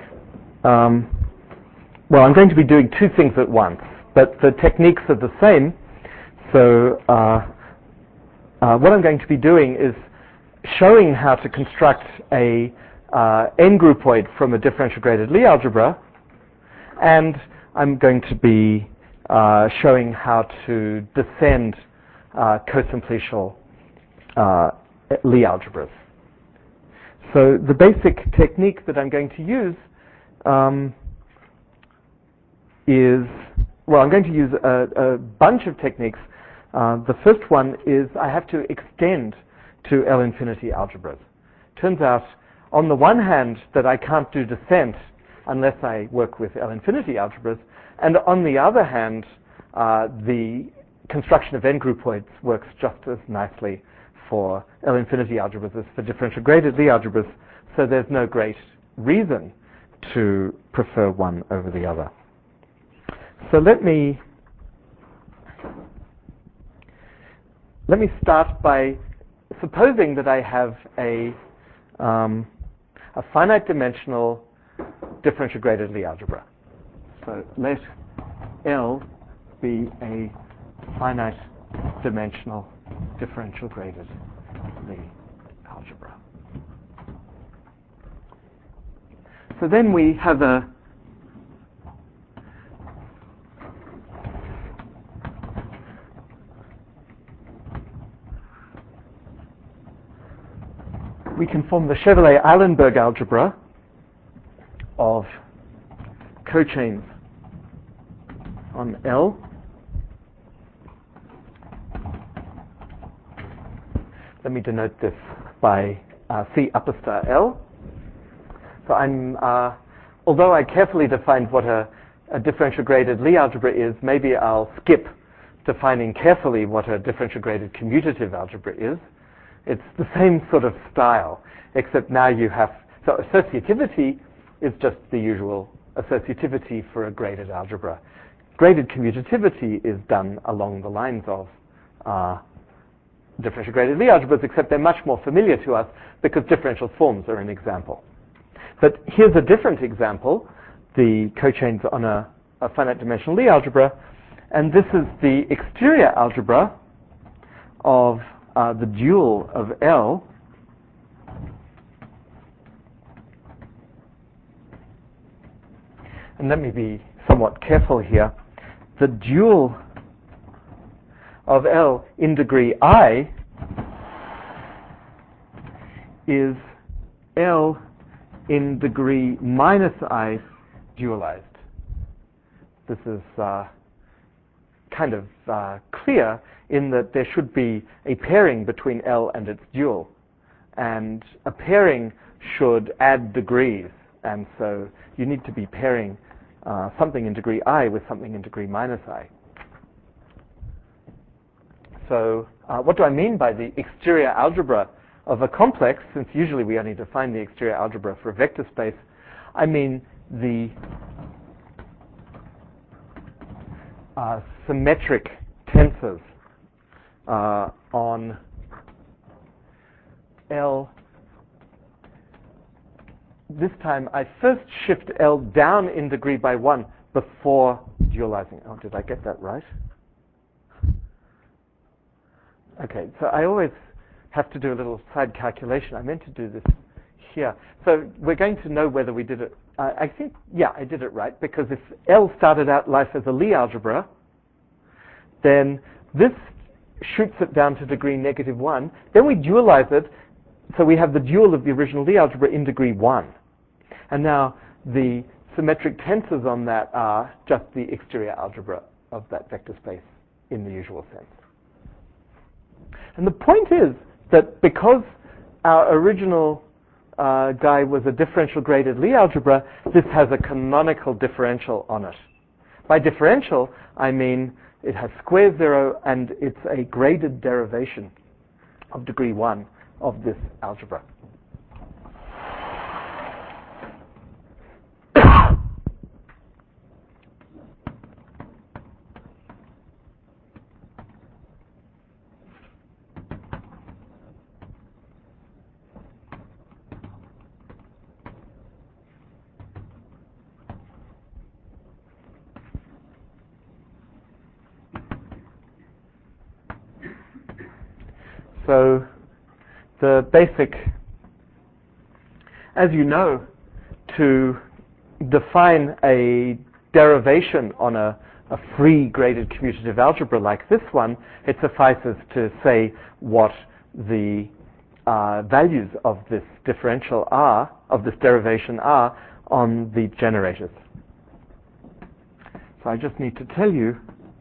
well, I'm going to be doing two things at once, but the techniques are the same. So what I'm going to be doing is showing how to construct a n-groupoid from a differential graded Lie algebra, and I'm going to be showing how to descend cosimpletial Lie algebras. So the basic technique that I'm going to use is, well, I'm going to use a bunch of techniques. The first one is I have to extend to L-infinity algebras. Turns out, on the one hand, that I can't do descent unless I work with L-infinity algebras, and on the other hand, the construction of n-groupoids works just as nicely for L-infinity algebras as for differential graded Lie algebras, so there's no great reason to prefer one over the other. So let me start by supposing that I have a finite dimensional differential graded Lie algebra. So let L be a finite dimensional differential graded Lie algebra. So then we have we can form the Chevalley-Eilenberg algebra of cochains on L. Let me denote this by C upper star L. So I'm, although I carefully defined what a differential graded Lie algebra is, maybe I'll skip defining carefully what a differential graded commutative algebra is. It's the same sort of style, except now you have, so associativity is just the usual associativity for a graded algebra. Graded commutativity is done along the lines of differential graded Lie algebras, except they're much more familiar to us because differential forms are an example. But here's a different example, the cochains on a finite dimensional Lie algebra, and this is the exterior algebra of the dual of L and let me be somewhat careful here. The dual of L in degree I is L in degree minus I dualized. This is kind of clear in that there should be a pairing between L and its dual. And a pairing should add degrees. And so you need to be pairing something in degree I with something in degree minus I. So what do I mean by the exterior algebra of a complex? Since usually we only define the exterior algebra for a vector space, I mean the symmetric tensors on L. This time I first shift L down in degree by 1 before dualizing. Oh, did I get that right? Okay, so I always have to do a little side calculation. I meant to do this here. So we're going to know whether we did it. I think, yeah, I did it right, because if L started out life as a Lie algebra, then this shoots it down to degree -1. Then we dualize it, so we have the dual of the original Lie algebra in degree 1. And now the symmetric tensors on that are just the exterior algebra of that vector space in the usual sense. And the point is that because our original guy was a differential graded Lie algebra, this has a canonical differential on it. By differential, I mean it has square 0 and it's a graded derivation of degree 1 of this algebra. So the basic, as you know, to define a derivation on a free graded commutative algebra like this one, it suffices to say what the values of this differential are, of this derivation are, on the generators. So I just need to tell you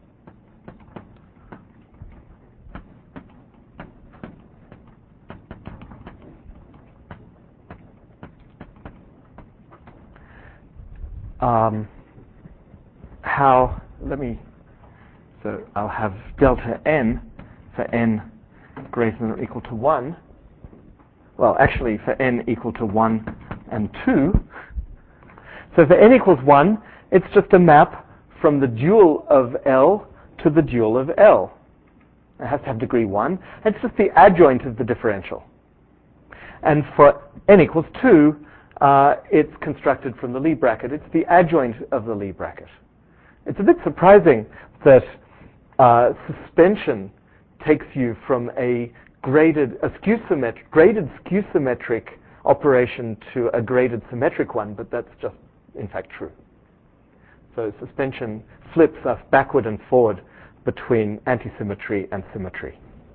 how, so I'll have delta n for n greater than or equal to 1. Well, actually for n equal to 1 and 2. So for n equals 1, it's just a map from the dual of L to the dual of L. It has to have degree 1. It's just the adjoint of the differential. And for n equals 2, it's constructed from the Lie bracket. It's the adjoint of the Lie bracket. It's a bit surprising that suspension takes you from a graded skew symmetric operation to a graded symmetric one, but that's just, in fact, true. So suspension flips us backward and forward between antisymmetry and symmetry.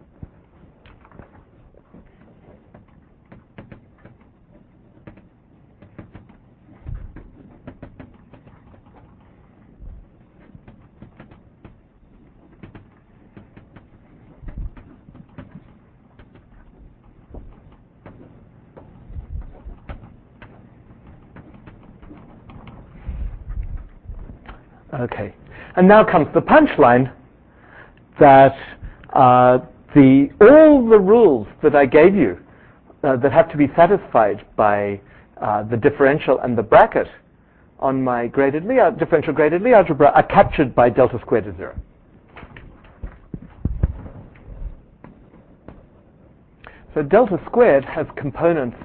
Okay, and now comes the punchline that all the rules that I gave you that have to be satisfied by the differential and the bracket on my differential graded Lie algebra are captured by delta squared is 0. So delta squared has components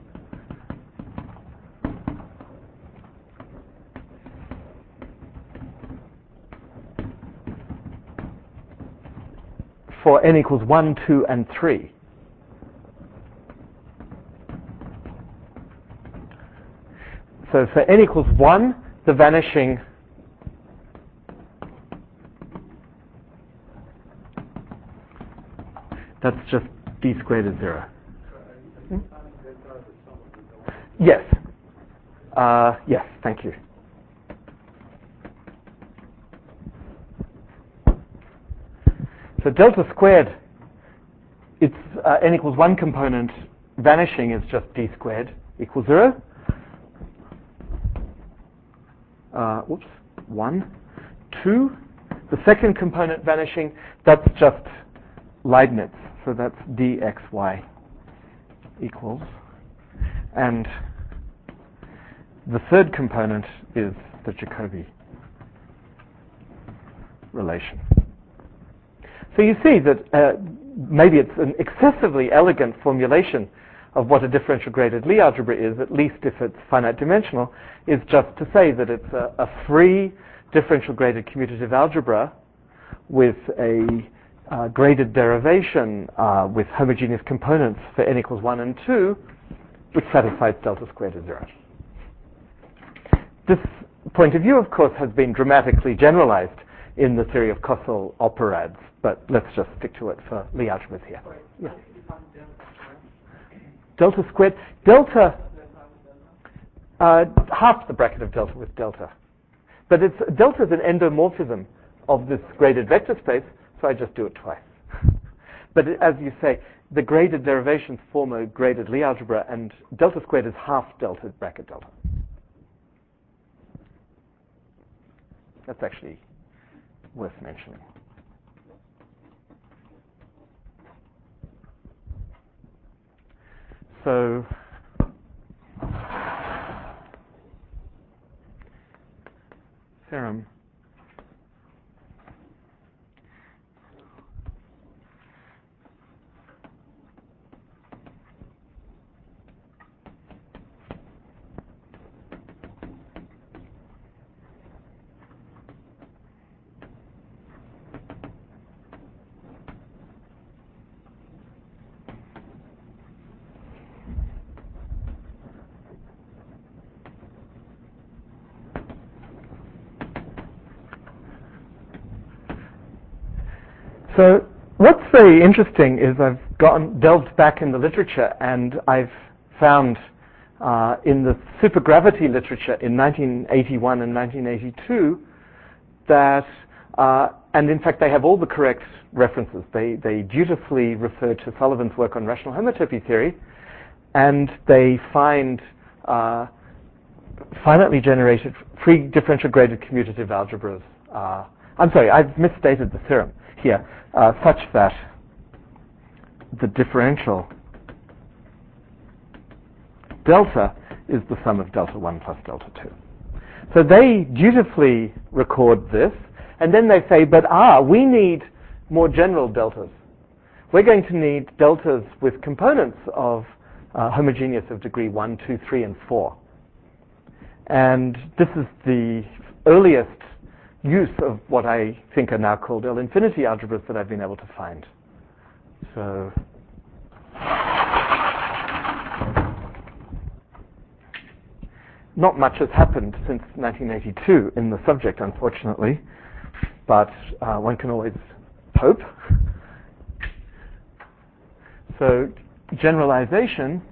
for n equals 1, 2, and 3. So for n equals 1, the vanishing that's just d squared is 0. Yes. Yes, thank you. So delta squared, its n equals 1 component vanishing is just d squared equals 0. 1. 2. The second component vanishing, that's just Leibniz. So that's dxy equals. And the third component is the Jacobi relation. So you see that maybe it's an excessively elegant formulation of what a differential graded Lie algebra is, at least if it's finite dimensional, is just to say that it's a free differential graded commutative algebra with a graded derivation with homogeneous components for n equals 1 and 2, which satisfies delta squared is 0. This point of view, of course, has been dramatically generalized in the theory of Kossel operads, but let's just stick to it for Lie algebras here. Yeah. Delta squared. Delta, half the bracket of delta with delta. But delta is an endomorphism of this graded vector space, so I just do it twice. But as you say, the graded derivations form a graded Lie algebra, and delta squared is half delta bracket delta. That's actually worth mentioning. So theorem So what's very interesting is I've delved back in the literature, and I've found in the supergravity literature in 1981 and 1982 that, and in fact they have all the correct references. They dutifully refer to Sullivan's work on rational homotopy theory, and they find finitely generated free differential graded commutative algebras. I'm sorry, I've misstated the theorem here, such that the differential delta is the sum of delta 1 plus delta 2. So they dutifully record this, and then they say, but we need more general deltas. We're going to need deltas with components of homogeneous of degree 1, 2, 3, and 4. And this is the earliest use of what I think are now called L-infinity algebras that I've been able to find. So not much has happened since 1982 in the subject, unfortunately, but one can always hope. So generalization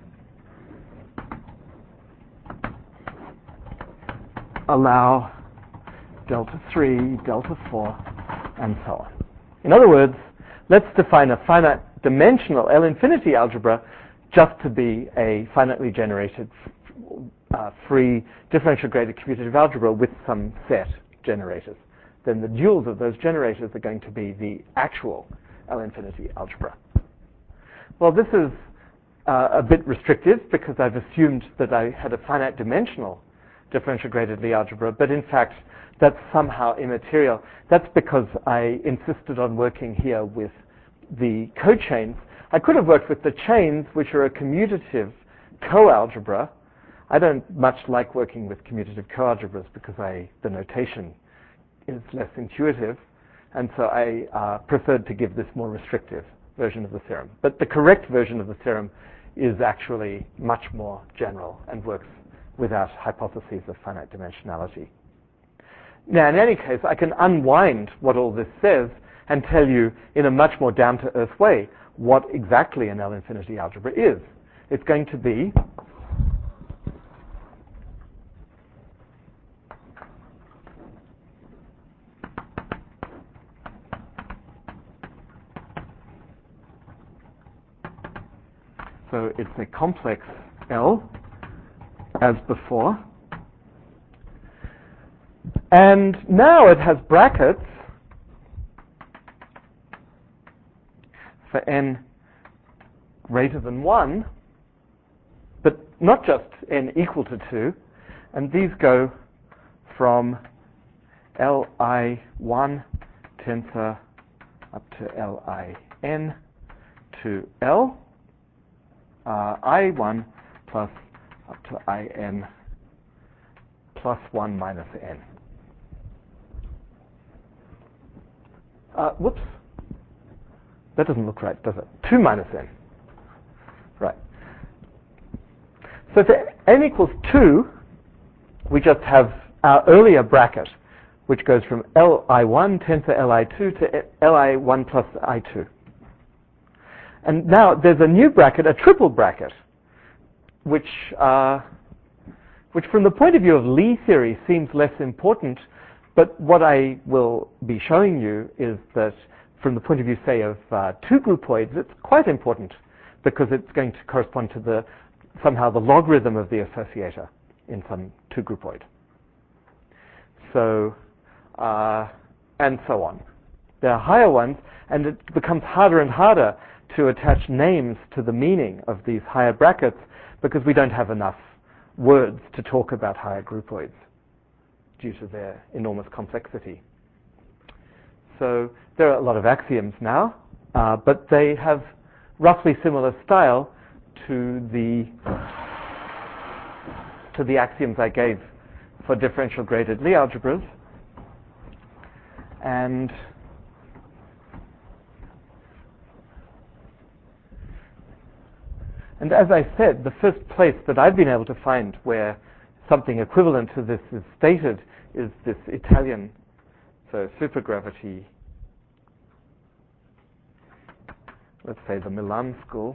allow delta 3, delta 4, and so on. In other words, let's define a finite dimensional L-infinity algebra just to be a finitely generated free differential graded commutative algebra with some set generators. Then the duals of those generators are going to be the actual L-infinity algebra. Well, this is a bit restrictive because I've assumed that I had a finite dimensional differential graded Lie algebra, but in fact that's somehow immaterial. That's because I insisted on working here with the cochains. I could have worked with the chains, which are a commutative coalgebra. I don't much like working with commutative coalgebras because the notation is less intuitive, and so I preferred to give this more restrictive version of the theorem. But the correct version of the theorem is actually much more general and works without hypotheses of finite dimensionality. Now, in any case, I can unwind what all this says and tell you in a much more down-to-earth way what exactly an L-infinity algebra is. It's going to be so it's a complex L, as before. And now it has brackets for n greater than 1, but not just n equal to 2. And these go from Li1 tensor up to Lin to L, I1 plus up to In plus 1 minus n. Whoops. That doesn't look right, does it? 2 minus n. Right. So for n equals 2, we just have our earlier bracket, which goes from Li1 tensor Li2 to Li1 plus I2. And now there's a new bracket, a triple bracket, which from the point of view of Lie theory seems less important, but what I will be showing you is that from the point of view, say, of two groupoids, it's quite important because it's going to correspond to somehow the logarithm of the associator in some two groupoid. So, and so on. There are higher ones, and it becomes harder and harder to attach names to the meaning of these higher brackets because we don't have enough words to talk about higher groupoids due to their enormous complexity. So there are a lot of axioms now, but they have roughly similar style to the axioms I gave for differential graded Lie algebras. And as I said, the first place that I've been able to find where something equivalent to this is stated is this Italian, so supergravity let's say the Milan School,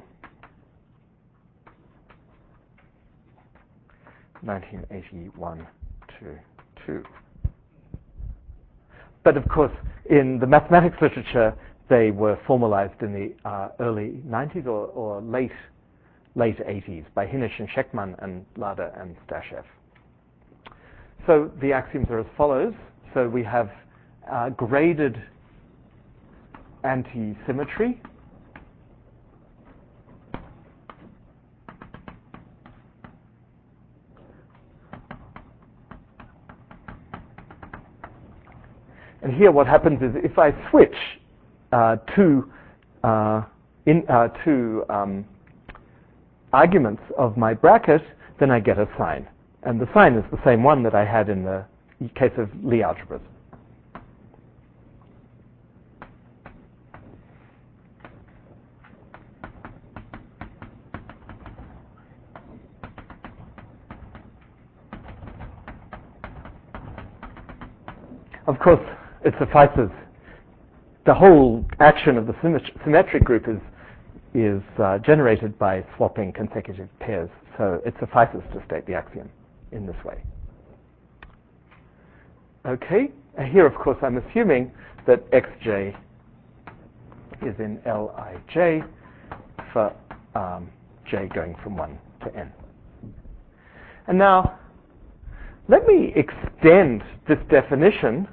1981 to 2. But of course, in the mathematics literature, they were formalized in the early 90s or late 80s by Hinish and Sheckman and Lada and Stashev. So the axioms are as follows. So we have graded anti-symmetry. And here what happens is if I switch two arguments of my bracket, then I get a sign. And the sign is the same one that I had in the case of Lie algebras. Of course, it suffices. The whole action of the symmetric group is generated by swapping consecutive pairs, so it suffices to state the axiom in this way. Okay, here of course I'm assuming that xj is in Lij for j going from 1 to n. And now, let me extend this definition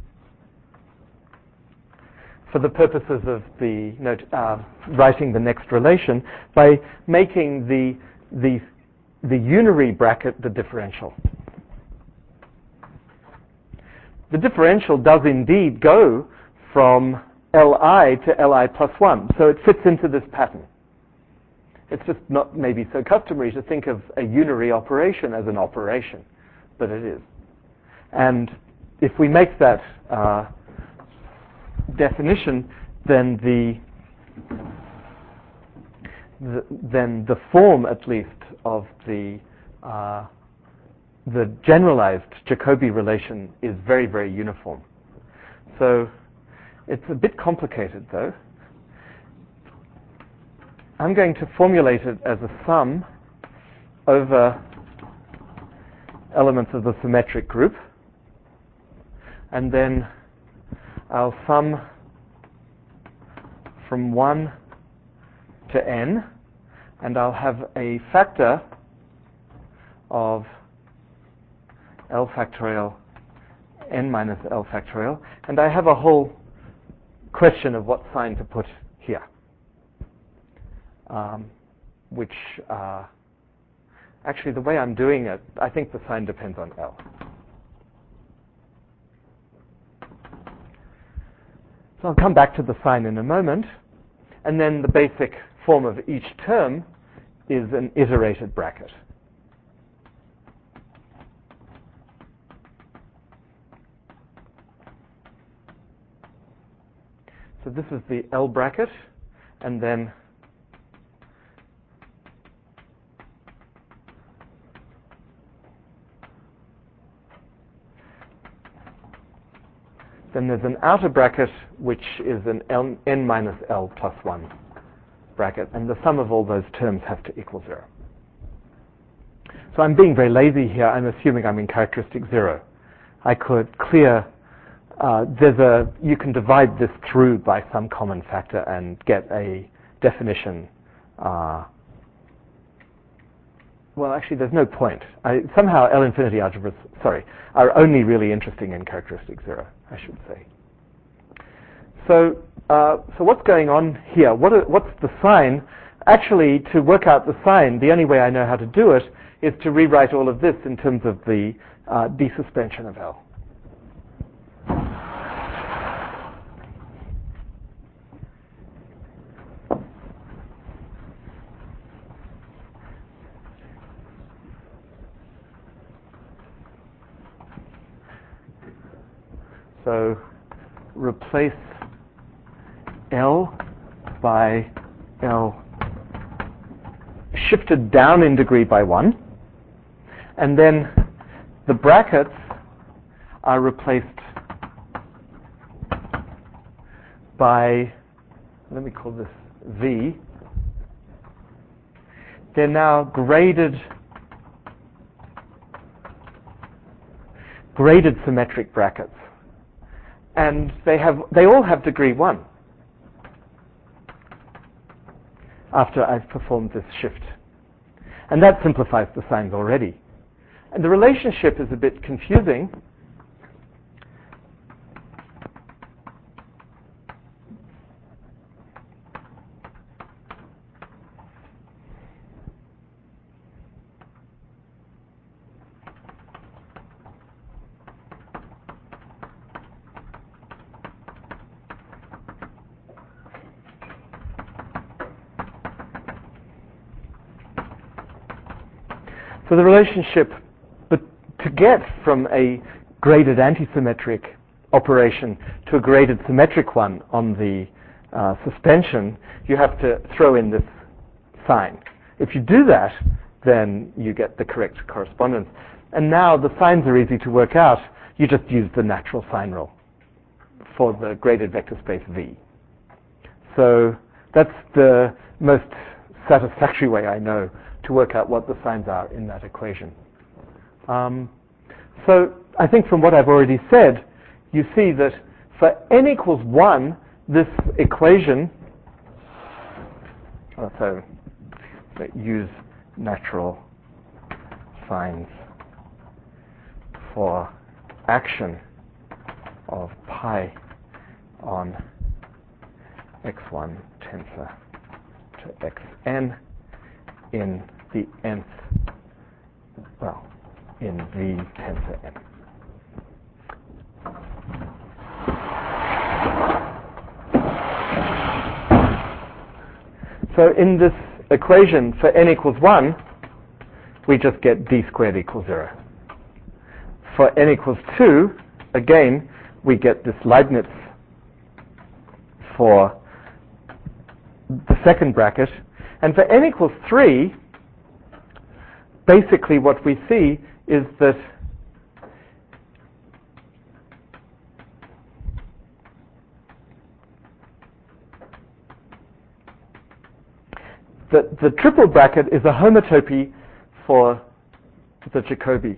for the purposes of the writing the next relation by making the unary bracket the differential. The differential does indeed go from Li to Li plus 1, so it fits into this pattern. It's just not maybe so customary to think of a unary operation as an operation, but it is. And if we make that definition, then the form, at least, of the generalized Jacobi relation is very, very uniform. So it's a bit complicated, though. I'm going to formulate it as a sum over elements of the symmetric group, and then I'll sum from 1 to n, and I'll have a factor of L factorial n minus L factorial, and I have a whole question of what sign to put here, which actually the way I'm doing it, I think the sign depends on L. So I'll come back to the sign in a moment, and then the basic form of each term is an iterated bracket. So this is the L bracket, and then there's an outer bracket, which is an n minus L plus 1 bracket, and the sum of all those terms has to equal 0. So I'm being very lazy here. I'm assuming I'm in characteristic 0. I could clear, you can divide this through by some common factor and get a definition. Well, actually, there's no point. Somehow L infinity algebras, are only really interesting in characteristic 0, I should say. So what's going on here? What's the sign? Actually, to work out the sign, the only way I know how to do it is to rewrite all of this in terms of the desuspension of L. So replace L by L shifted down in degree by 1, and then the brackets are replaced by, let me call this V, they're now graded symmetric brackets. And they all have degree 1 after I've performed this shift. And that simplifies the signs already. And the relationship is a bit confusing. So the relationship, but to get from a graded antisymmetric operation to a graded symmetric one on the suspension, you have to throw in this sign. If you do that, then you get the correct correspondence. And now the signs are easy to work out. You just use the natural sign rule for the graded vector space V. So that's the most satisfactory way I know to work out what the signs are in that equation. So I think from what I've already said, you see that for n equals 1, this equation, so use natural signs for action of pi on x1 tensor to xn in the nth, in V tensor n. So in this equation for n equals 1, we just get d squared equals 0. For n equals 2, again, we get this Leibniz for the second bracket. And for n equals 3, basically what we see is that the triple bracket is a homotopy for the Jacobi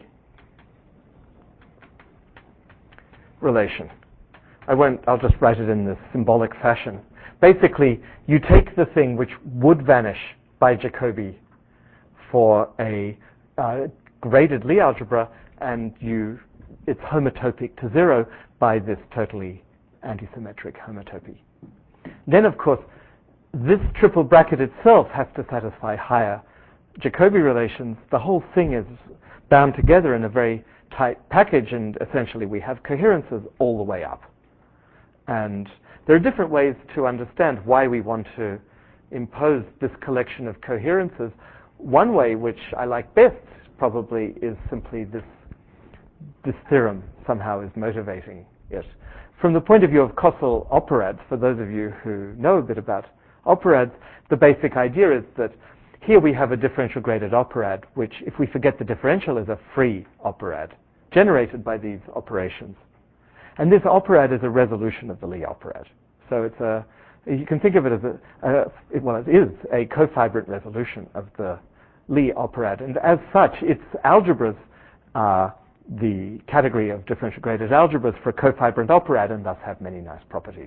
relation. I'll just write it in this symbolic fashion. Basically, you take the thing which would vanish by Jacobi for a graded Lie algebra, and it's homotopic to 0 by this totally antisymmetric homotopy. Then, of course, this triple bracket itself has to satisfy higher Jacobi relations. The whole thing is bound together in a very tight package, and essentially we have coherences all the way up. And there are different ways to understand why we want to impose this collection of coherences. One way, which I like best, probably, is simply this theorem somehow is motivating it. From the point of view of Kossel operads, for those of you who know a bit about operads, the basic idea is that here we have a differential graded operad, which, if we forget the differential, is a free operad generated by these operations. And this operad is a resolution of the Lie operad. So you can think of it as it is a cofibrant resolution of the Lie operad. And as such, its algebras are the category of differential graded algebras for a cofibrant operad, and thus have many nice properties.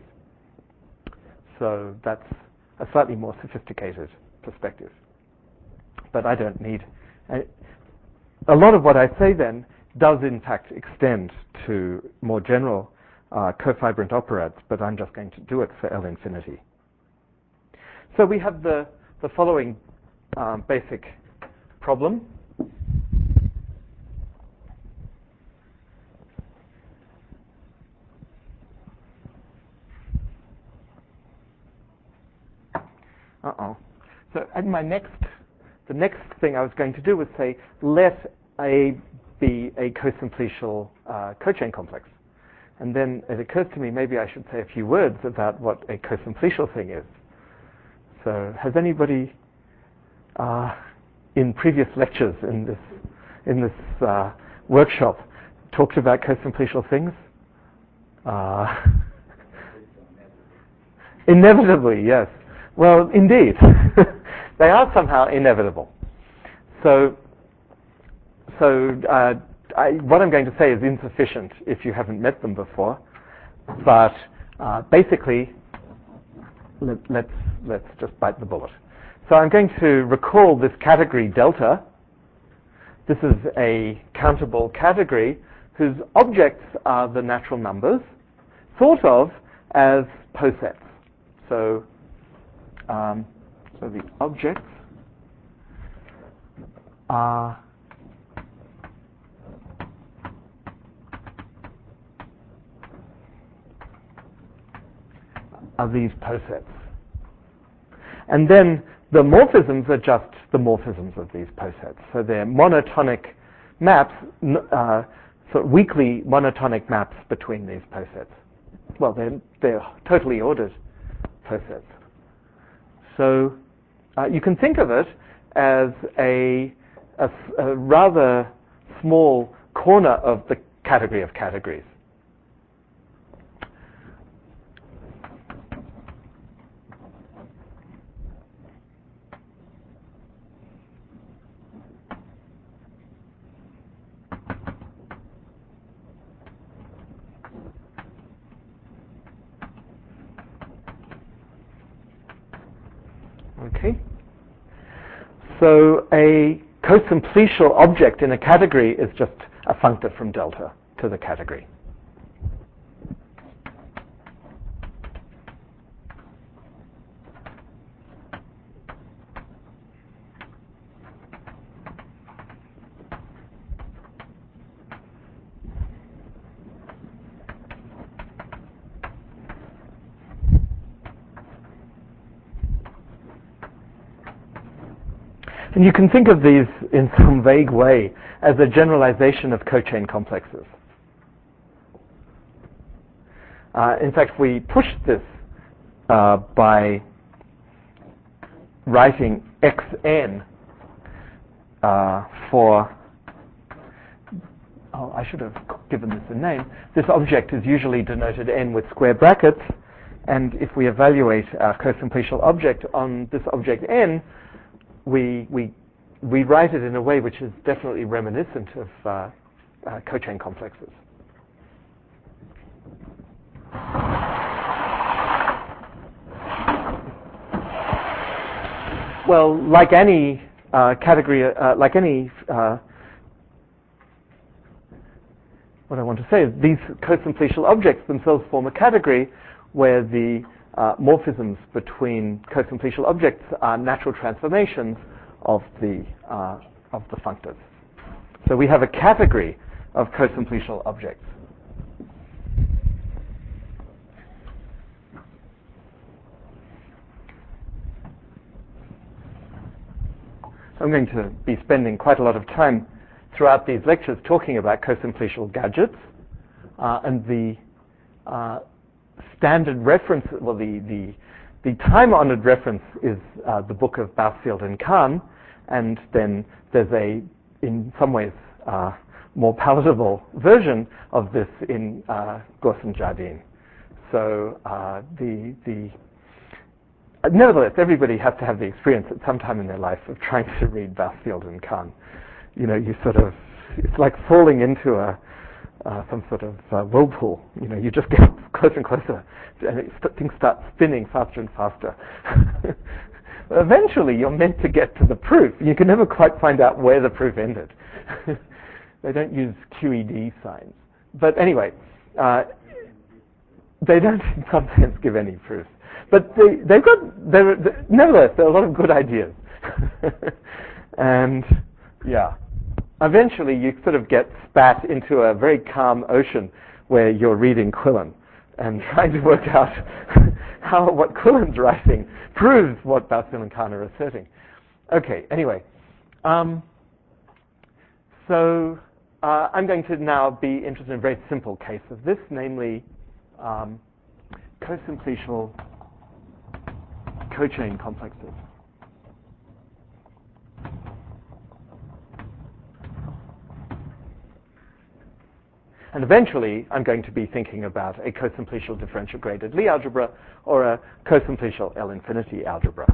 So that's a slightly more sophisticated perspective. But I don't need... A lot of what I say then does in fact extend to more general cofibrant operads, but I'm just going to do it for L infinity. So we have the following basic problem. So at the next thing I was going to do was say, let A be a cosimpletial cochain complex. And then it occurs to me, maybe I should say a few words about what a cosimpletial thing is. So has anybody in previous lectures in this workshop talked about cosimpletial things? Inevitably, yes. Well, indeed. They are somehow inevitable. So what I'm going to say is insufficient if you haven't met them before. But basically, let's just bite the bullet. So I'm going to recall this category delta. This is a countable category whose objects are the natural numbers, thought of as posets. So the objects are these posets. And then the morphisms are just the morphisms of these posets. So they're monotonic maps, sort of weakly monotonic maps between these posets. Well, they're totally ordered posets. So you can think of it as a rather small corner of the category of categories. Okay. So a cosimpletial object in a category is just a functor from delta to the category. And you can think of these in some vague way as a generalization of cochain complexes. In fact, we pushed this by writing xn for, I should have given this a name. This object is usually denoted n with square brackets, and if we evaluate our cosimpletial object on this object n, we write it in a way which is definitely reminiscent of cochain complexes. Well, like any category, what I want to say is these cosimpletial objects themselves form a category where the morphisms between cosimpletial objects are natural transformations of the functors. So we have a category of cosimpletial objects. I'm going to be spending quite a lot of time throughout these lectures talking about cosimpletial gadgets, and the standard reference, well, the time-honored reference is the book of Bausfield and Kahn, and then there's a, in some ways, more palatable version of this in Gaussen-Jardine. So nevertheless, everybody has to have the experience at some time in their life of trying to read Bausfield and Kahn. You know, you sort of, it's like falling into some sort of whirlpool. You know, you just get closer and closer, and things start spinning faster and faster. Eventually, you're meant to get to the proof. You can never quite find out where the proof ended. They don't use QED signs. But anyway, they don't in some sense give any proof. But nevertheless, there are a lot of good ideas. And yeah, eventually you sort of get spat into a very calm ocean where you're reading Quillen and trying to work out what Quillen's writing proves what Bausfield and Kahn are asserting. Okay, anyway. So I'm going to now be interested in a very simple case of this, namely cosimpletial cochain complexes. And eventually, I'm going to be thinking about a cosimplicial differential graded Lie algebra or a cosimplicial L-infinity algebra.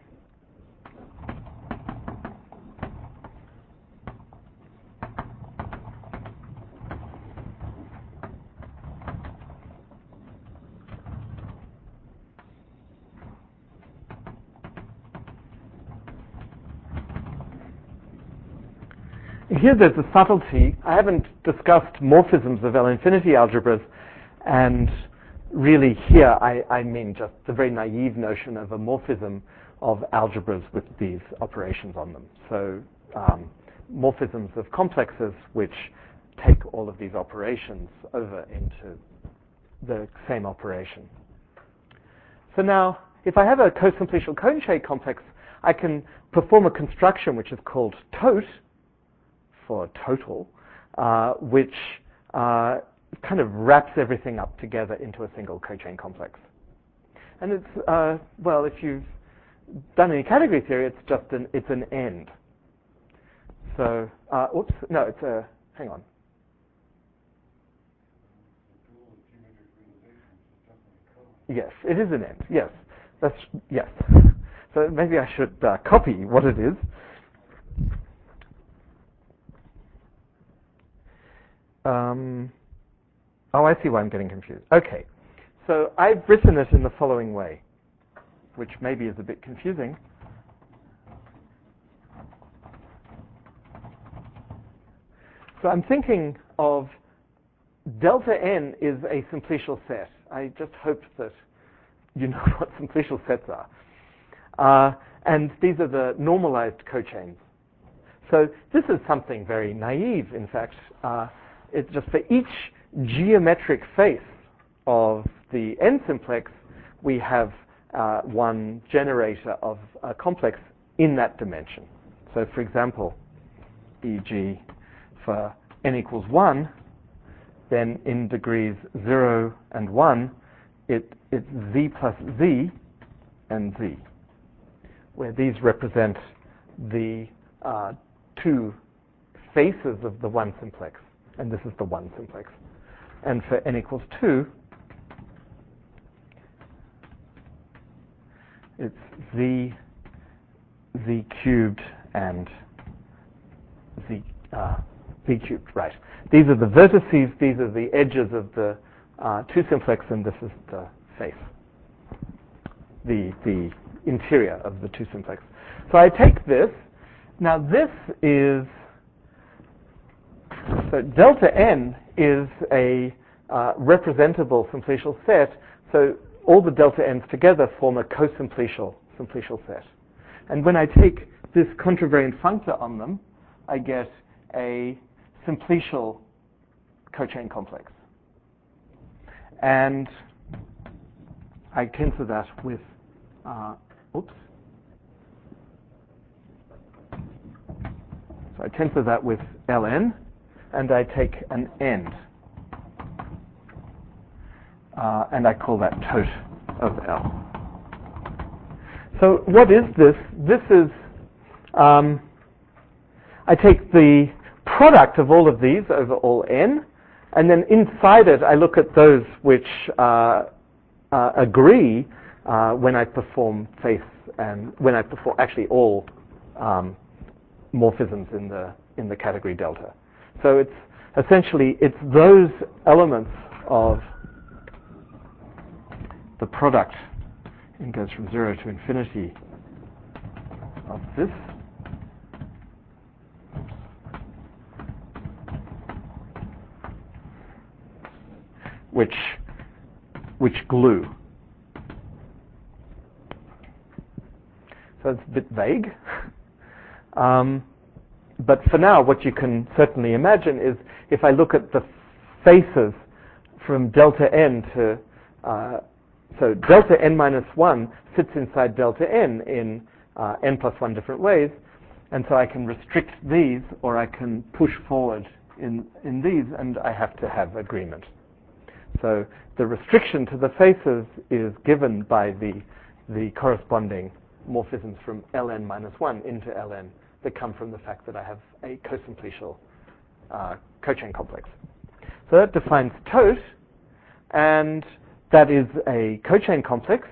Here there's a subtlety. I haven't discussed morphisms of L-infinity algebras, and really here I mean just the very naive notion of a morphism of algebras with these operations on them. So morphisms of complexes which take all of these operations over into the same operation. So now, if I have a cosimplicial cone-shade complex, I can perform a construction which is called TOTE, for total, which kind of wraps everything up together into a single cochain complex. And it's, well, if you've done any category theory, it's an end. So, oops, no, it's a, hang on. Yes, it is an end, yes. Yes. So maybe I should copy what it is. Oh, I see why I'm getting confused. Okay, so I've written it in the following way, which maybe is a bit confusing. So I'm thinking of delta n is a simplicial set. I just hope that you know what simplicial sets are. And these are the normalized cochains. So this is something very naive, in fact. It's just for each geometric face of the n-simplex, we have one generator of a complex in that dimension. So for example, e.g. for n equals 1, then in degrees 0 and 1, it's z plus z and z, where these represent the two faces of the one simplex. And this is the one simplex. And for n equals 2, it's z cubed and z cubed, right. These are the vertices, these are the edges of the two simplex, and this is the face, the interior of the two simplex. So I take this. Now this is, so delta n is a representable simplicial set, so all the delta n's together form a cosimplicial set. And when I take this contravariant functor on them, I get a simplicial cochain complex. And I tensor that with, oops. So I tensor that with Ln, and I take an end. And I call that tote of L. So what is this? This is, I take the product of all of these over all n, and then inside it I look at those which agree when I perform face and when I perform actually all morphisms in the category delta. So it's essentially those elements of the product, and goes from 0 to infinity of this, which glue. So it's a bit vague. But for now, what you can certainly imagine is if I look at the faces from delta n to, so delta n minus 1 sits inside delta n in n plus 1 different ways, and so I can restrict these, or I can push forward in these, and I have to have agreement. So the restriction to the faces is given by the corresponding morphisms from Ln minus 1 into Ln that come from the fact that I have a cosimplicial cochain complex. So that defines tote, and that is a cochain complex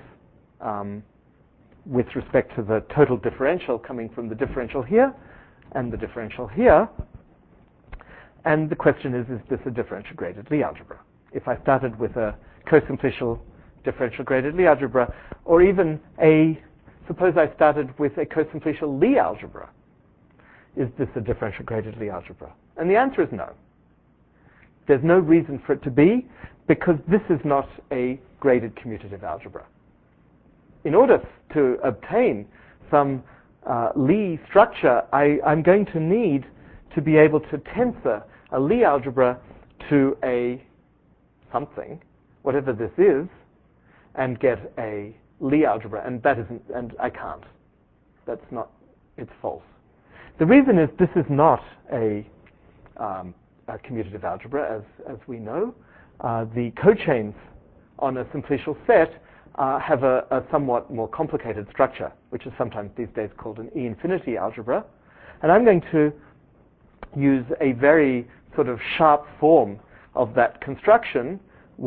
with respect to the total differential coming from the differential here and the differential here. And the question is this a differential graded Lie algebra? If I started with a cosimplicial differential graded Lie algebra, or even suppose I started with a cosimplicial Lie algebra, is this a differential graded Lie algebra? And the answer is no. There's no reason for it to be, because this is not a graded commutative algebra. In order to obtain some Lie structure, I'm going to need to be able to tensor a Lie algebra to a something, whatever this is, and get a Lie algebra, and that isn't, and I can't. That's not, it's false. The reason is this is not a commutative algebra, as we know. The cochains on a simplicial set have a somewhat more complicated structure, which is sometimes these days called an E-infinity algebra. And I'm going to use a very sort of sharp form of that construction,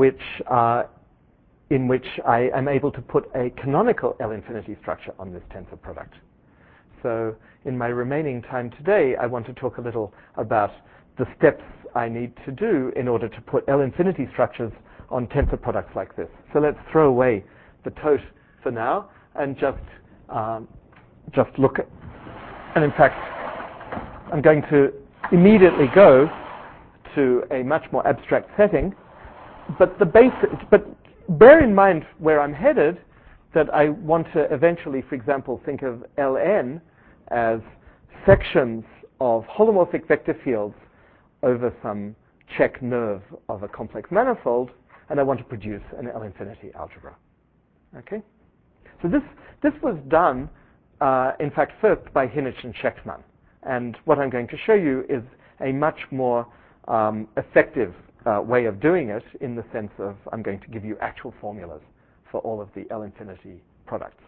in which I am able to put a canonical L-infinity structure on this tensor product. So in my remaining time today, I want to talk a little about the steps I need to do in order to put L-infinity structures on tensor products like this. So let's throw away the tote for now and just look at, and in fact, I'm going to immediately go to a much more abstract setting, but bear in mind where I'm headed, that I want to eventually, for example, think of Ln as sections of holomorphic vector fields over some Čech nerve of a complex manifold, and I want to produce an L-infinity algebra. Okay? So this was done, in fact, first by Hinich and Shechtman. And what I'm going to show you is a much more effective way of doing it, in the sense of I'm going to give you actual formulas for all of the L-infinity products.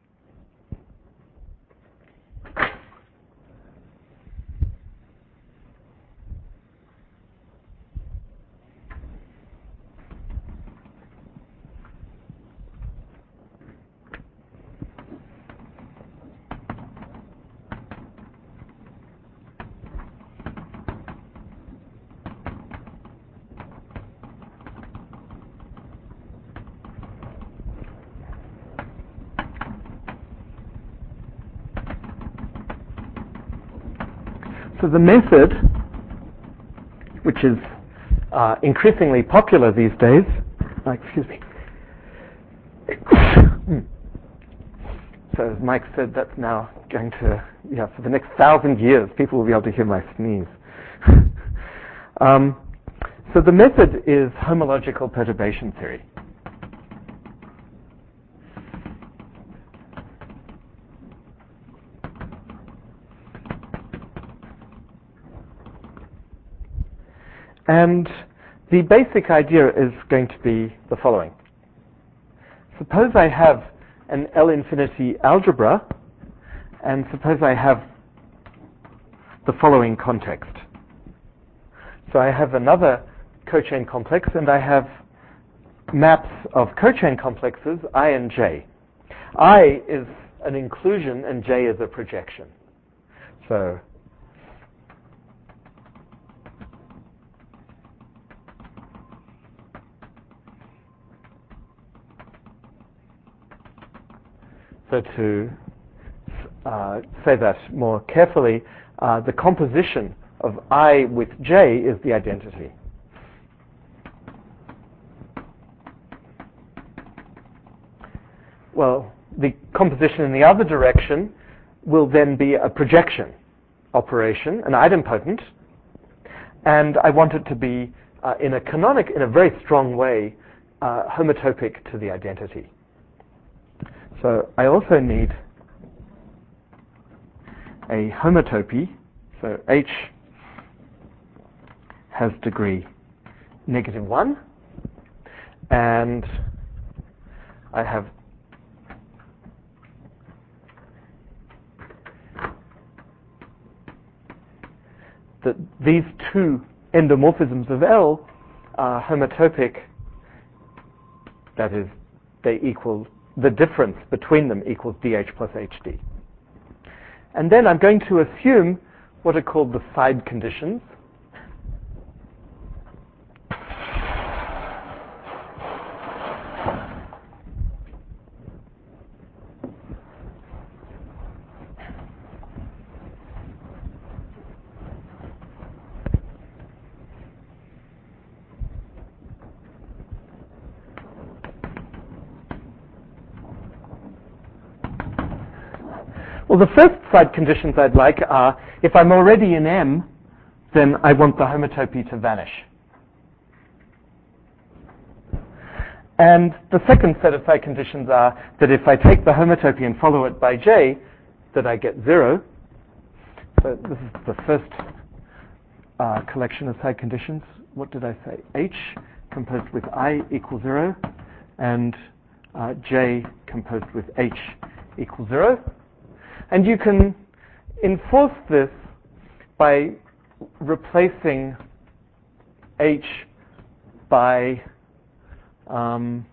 So the method, which is increasingly popular these days, excuse me. So as Mike said, that's now going to, for the next 1,000 years, people will be able to hear my sneeze. So the method is homological perturbation theory. And the basic idea is going to be the following. Suppose I have an L-infinity algebra, and suppose I have the following context. So I have another cochain complex, and I have maps of cochain complexes, I and J. I is an inclusion, and J is a projection. So to say that more carefully, the composition of I with J is the identity. Well, the composition in the other direction will then be a projection operation, an idempotent, and I want it to be in a very strong way, homotopic to the identity. So I also need a homotopy. So H has degree -1, and I have these two endomorphisms of L are homotopic, that is, they equal, the difference between them equals dH plus HD. And then I'm going to assume what are called the side conditions. Well, the first side conditions I'd like are, if I'm already in M, then I want the homotopy to vanish. And the second set of side conditions are that if I take the homotopy and follow it by J, that I get 0. So this is the first collection of side conditions. What did I say? H composed with I equals 0, and J composed with H equals 0. And you can enforce this by replacing H by 1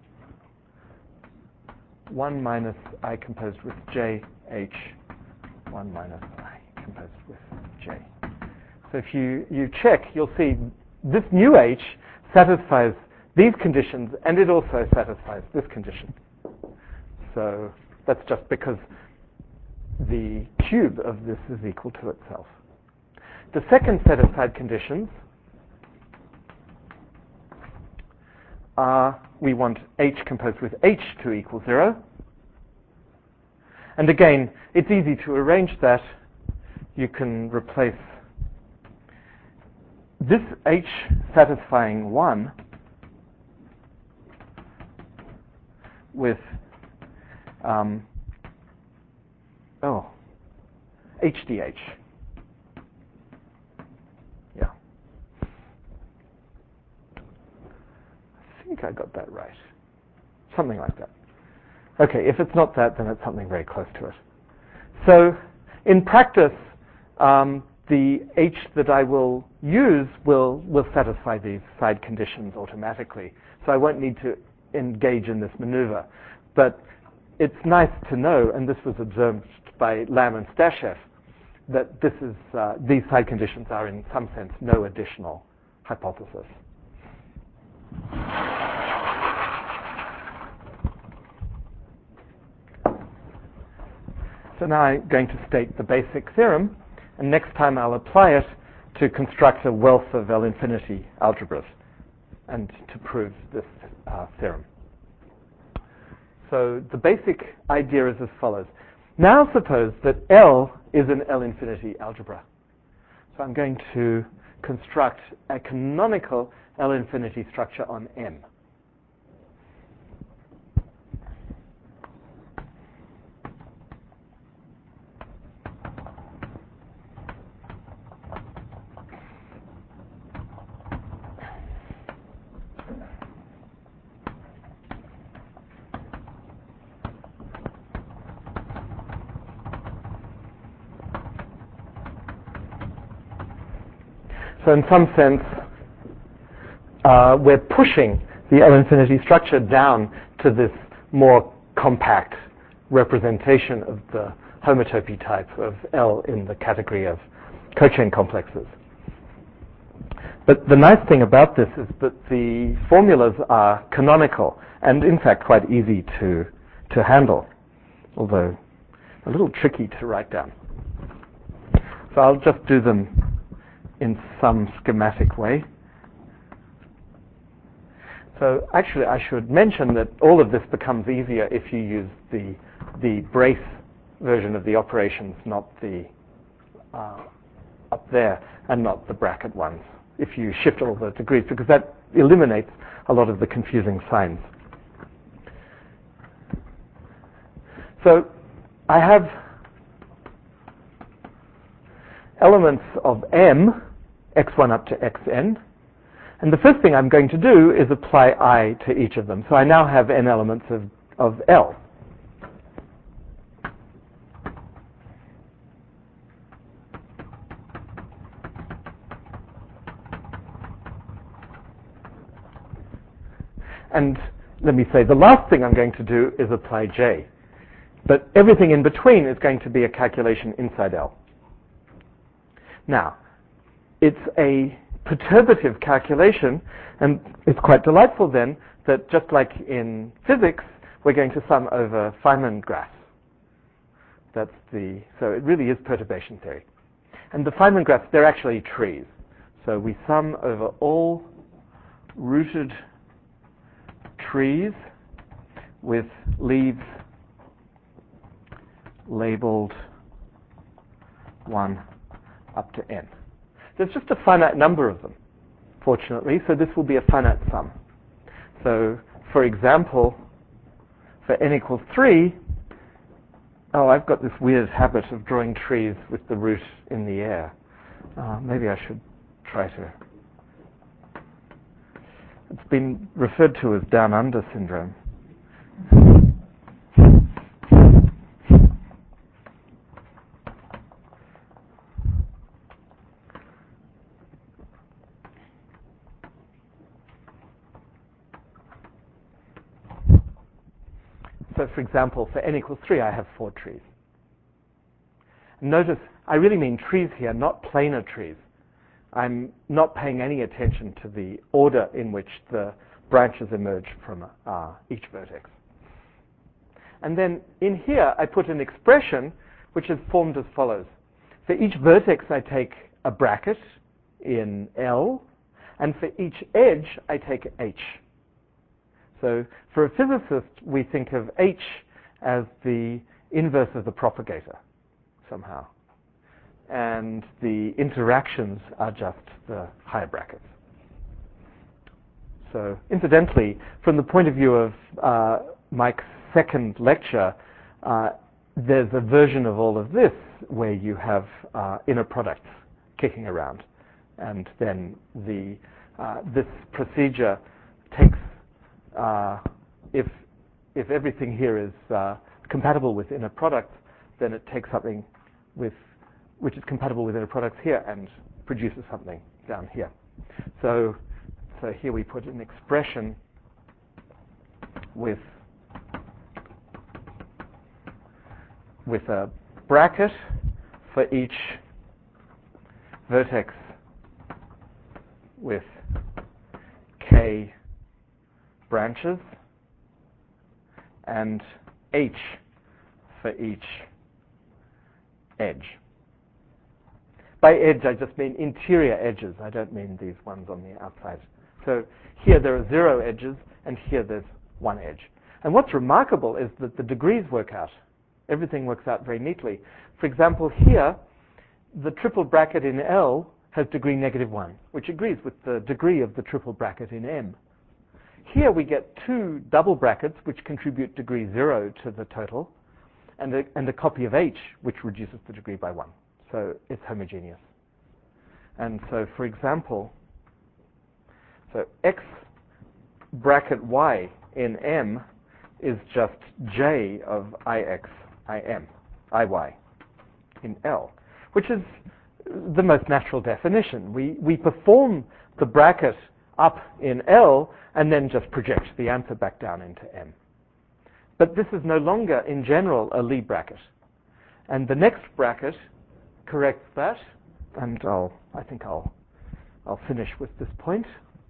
minus I composed with J, H, 1 minus I composed with J. So if you check, you'll see this new H satisfies these conditions, and it also satisfies this condition. So that's just because the cube of this is equal to itself. The second set of side conditions are, we want H composed with H to equal 0. And again, it's easy to arrange that. You can replace this H satisfying 1 with HDH. Yeah. I think I got that right. Something like that. Okay, if it's not that, then it's something very close to it. So in practice, the H that I will use will satisfy these side conditions automatically. So I won't need to engage in this maneuver. But it's nice to know, and this was observed by Lamb and Stasheff, that this is, these side conditions are in some sense no additional hypothesis. So now I'm going to state the basic theorem, and next time I'll apply it to construct a wealth of L-infinity algebras and to prove this theorem. So the basic idea is as follows. Now suppose that L is an L-infinity algebra. So I'm going to construct a canonical L-infinity structure on M. So in some sense, we're pushing the L-infinity structure down to this more compact representation of the homotopy type of L in the category of cochain complexes. But the nice thing about this is that the formulas are canonical and in fact quite easy to handle, although a little tricky to write down. So I'll just do them in some schematic way. So actually I should mention that all of this becomes easier if you use the brace version of the operations, not the up there, and not the bracket ones, if you shift all the degrees, because that eliminates a lot of the confusing signs. So I have elements of M, x1 up to xn, and the first thing I'm going to do is apply I to each of them. So I now have n elements of L. And let me say, the last thing I'm going to do is apply J. But everything in between is going to be a calculation inside L. Now, it's a perturbative calculation, and it's quite delightful then that just like in physics, we're going to sum over Feynman graphs. So it really is perturbation theory. And the Feynman graphs, they're actually trees. So we sum over all rooted trees with leaves labeled 1 up to n. There's just a finite number of them, fortunately, so this will be a finite sum. So, for example, for n equals 3, I've got this weird habit of drawing trees with the root in the air. Maybe I should try to. It's been referred to as down under syndrome. So, for example, for n equals 3, I have 4 trees. Notice, I really mean trees here, not planar trees. I'm not paying any attention to the order in which the branches emerge from each vertex. And then in here, I put an expression which is formed as follows. For each vertex, I take a bracket in L, and for each edge, I take H. So for a physicist, we think of H as the inverse of the propagator, somehow. And the interactions are just the higher brackets. So incidentally, from the point of view of Mike's second lecture, there's a version of all of this where you have inner products kicking around. And then this procedure takes, if everything here is compatible with inner products, then it takes something which is compatible with inner products here and produces something down here. So here we put an expression with a bracket for each vertex with k branches and h for each edge. By edge, I just mean interior edges. I don't mean these ones on the outside. So here there are 0 edges, and here there's 1 edge. And what's remarkable is that the degrees work out. Everything works out very neatly. For example, here, the triple bracket in L has degree -1, which agrees with the degree of the triple bracket in M. Here we get 2 double brackets, which contribute degree 0 to the total, and a copy of H, which reduces the degree by 1. So it's homogeneous. And so, for example, so X bracket Y in M is just J of IX, IM, IY in L, which is the most natural definition. We perform the bracket up in L and then just project the answer back down into M. But this is no longer, in general, a Lie bracket. And the next bracket corrects that, and I think I'll finish with this point.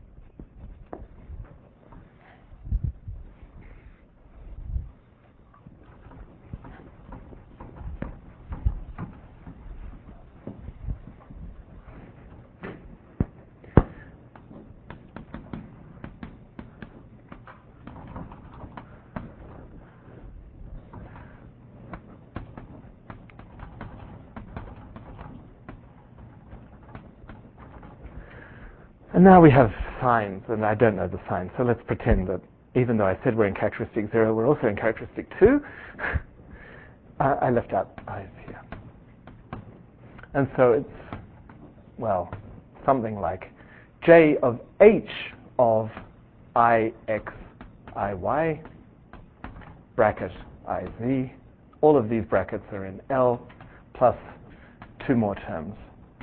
And now we have signs, and I don't know the signs, so let's pretend that even though I said we're in characteristic 0, we're also in characteristic 2. I left out i's here. And so it's, well, something like J of H of IX, IY, bracket IZ. All of these brackets are in L, plus 2 more terms.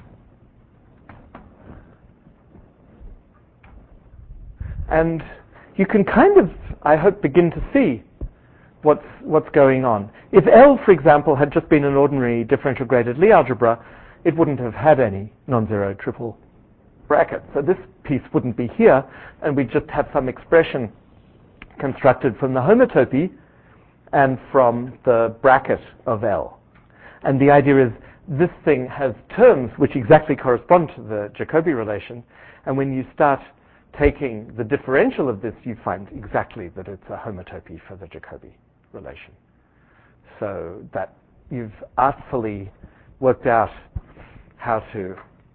And you can kind of, I hope, begin to see what's going on. If L, for example, had just been an ordinary differential graded Lie algebra, it wouldn't have had any non-zero triple brackets. So this piece wouldn't be here, and we'd just have some expression constructed from the homotopy and from the bracket of L. And the idea is this thing has terms which exactly correspond to the Jacobi relation, and when you start taking the differential of this, you find exactly that it's a homotopy for the Jacobi relation. So that you've artfully worked out how to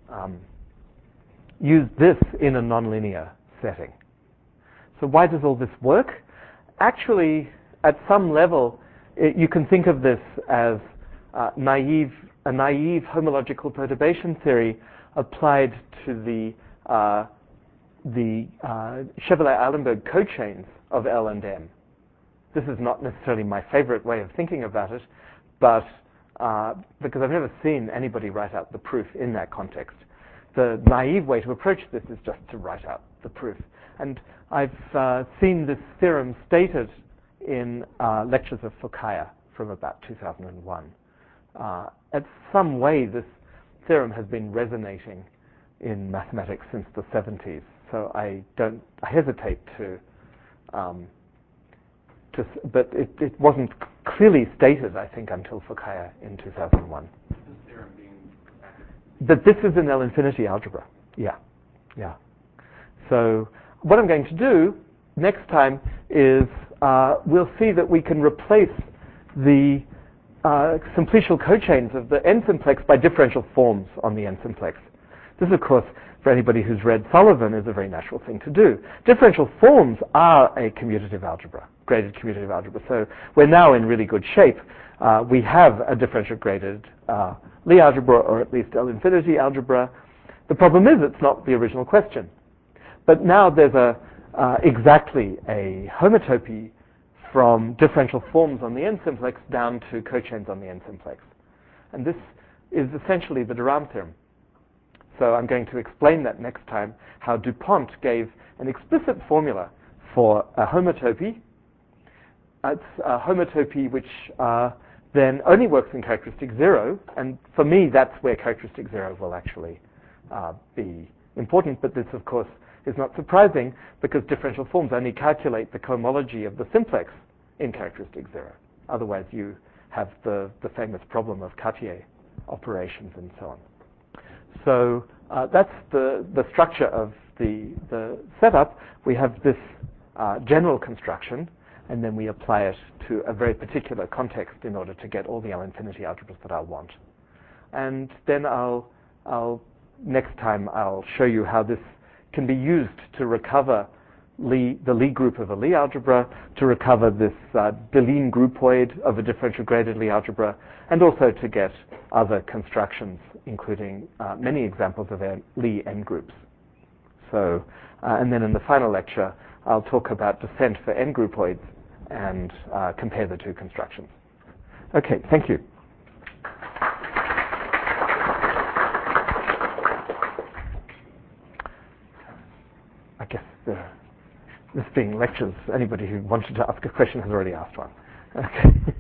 use this in a nonlinear setting. So why does all this work? Actually, at some level, you can think of this as a naive homological perturbation theory applied to the Chevalley-Eilenberg cochains of L and M. This is not necessarily my favorite way of thinking about it, but because I've never seen anybody write out the proof in that context. The naive way to approach this is just to write out the proof. And I've seen this theorem stated in lectures of Fukaya from about 2001. At some way, this theorem has been resonating in mathematics since the 70s. So I hesitate to, but it wasn't clearly stated, I think, until Fukaya in 2001. This theorem being that this is an L-infinity algebra. Yeah. So what I'm going to do next time is we'll see that we can replace the simplicial cochains of the n-simplex by differential forms on the n-simplex. This, of course, for anybody who's read Sullivan, is a very natural thing to do. Differential forms are a commutative algebra, graded commutative algebra. So we're now in really good shape. We have a differential graded Lie algebra, or at least L-infinity algebra. The problem is it's not the original question. But now there's exactly a homotopy from differential forms on the n-simplex down to cochains on the n-simplex. And this is essentially the de Rham theorem. So I'm going to explain that next time, how DuPont gave an explicit formula for a homotopy. It's a homotopy which then only works in characteristic 0, and for me that's where characteristic 0 will actually be important, but this of course is not surprising because differential forms only calculate the cohomology of the simplex in characteristic 0. Otherwise you have the famous problem of Cartier operations and so on. So that's the structure of the setup. We have this general construction, and then we apply it to a very particular context in order to get all the L-infinity algebras that I want. And then next time I'll show you how this can be used to recover the Lie group of a Lie algebra, to recover this Deligne groupoid of a differential graded Lie algebra, and also to get other constructions, including many examples of Lie n groups. So, and then in the final lecture, I'll talk about descent for n groupoids and compare the two constructions. Okay, thank you. I guess this being lectures, anybody who wanted to ask a question has already asked one. Okay.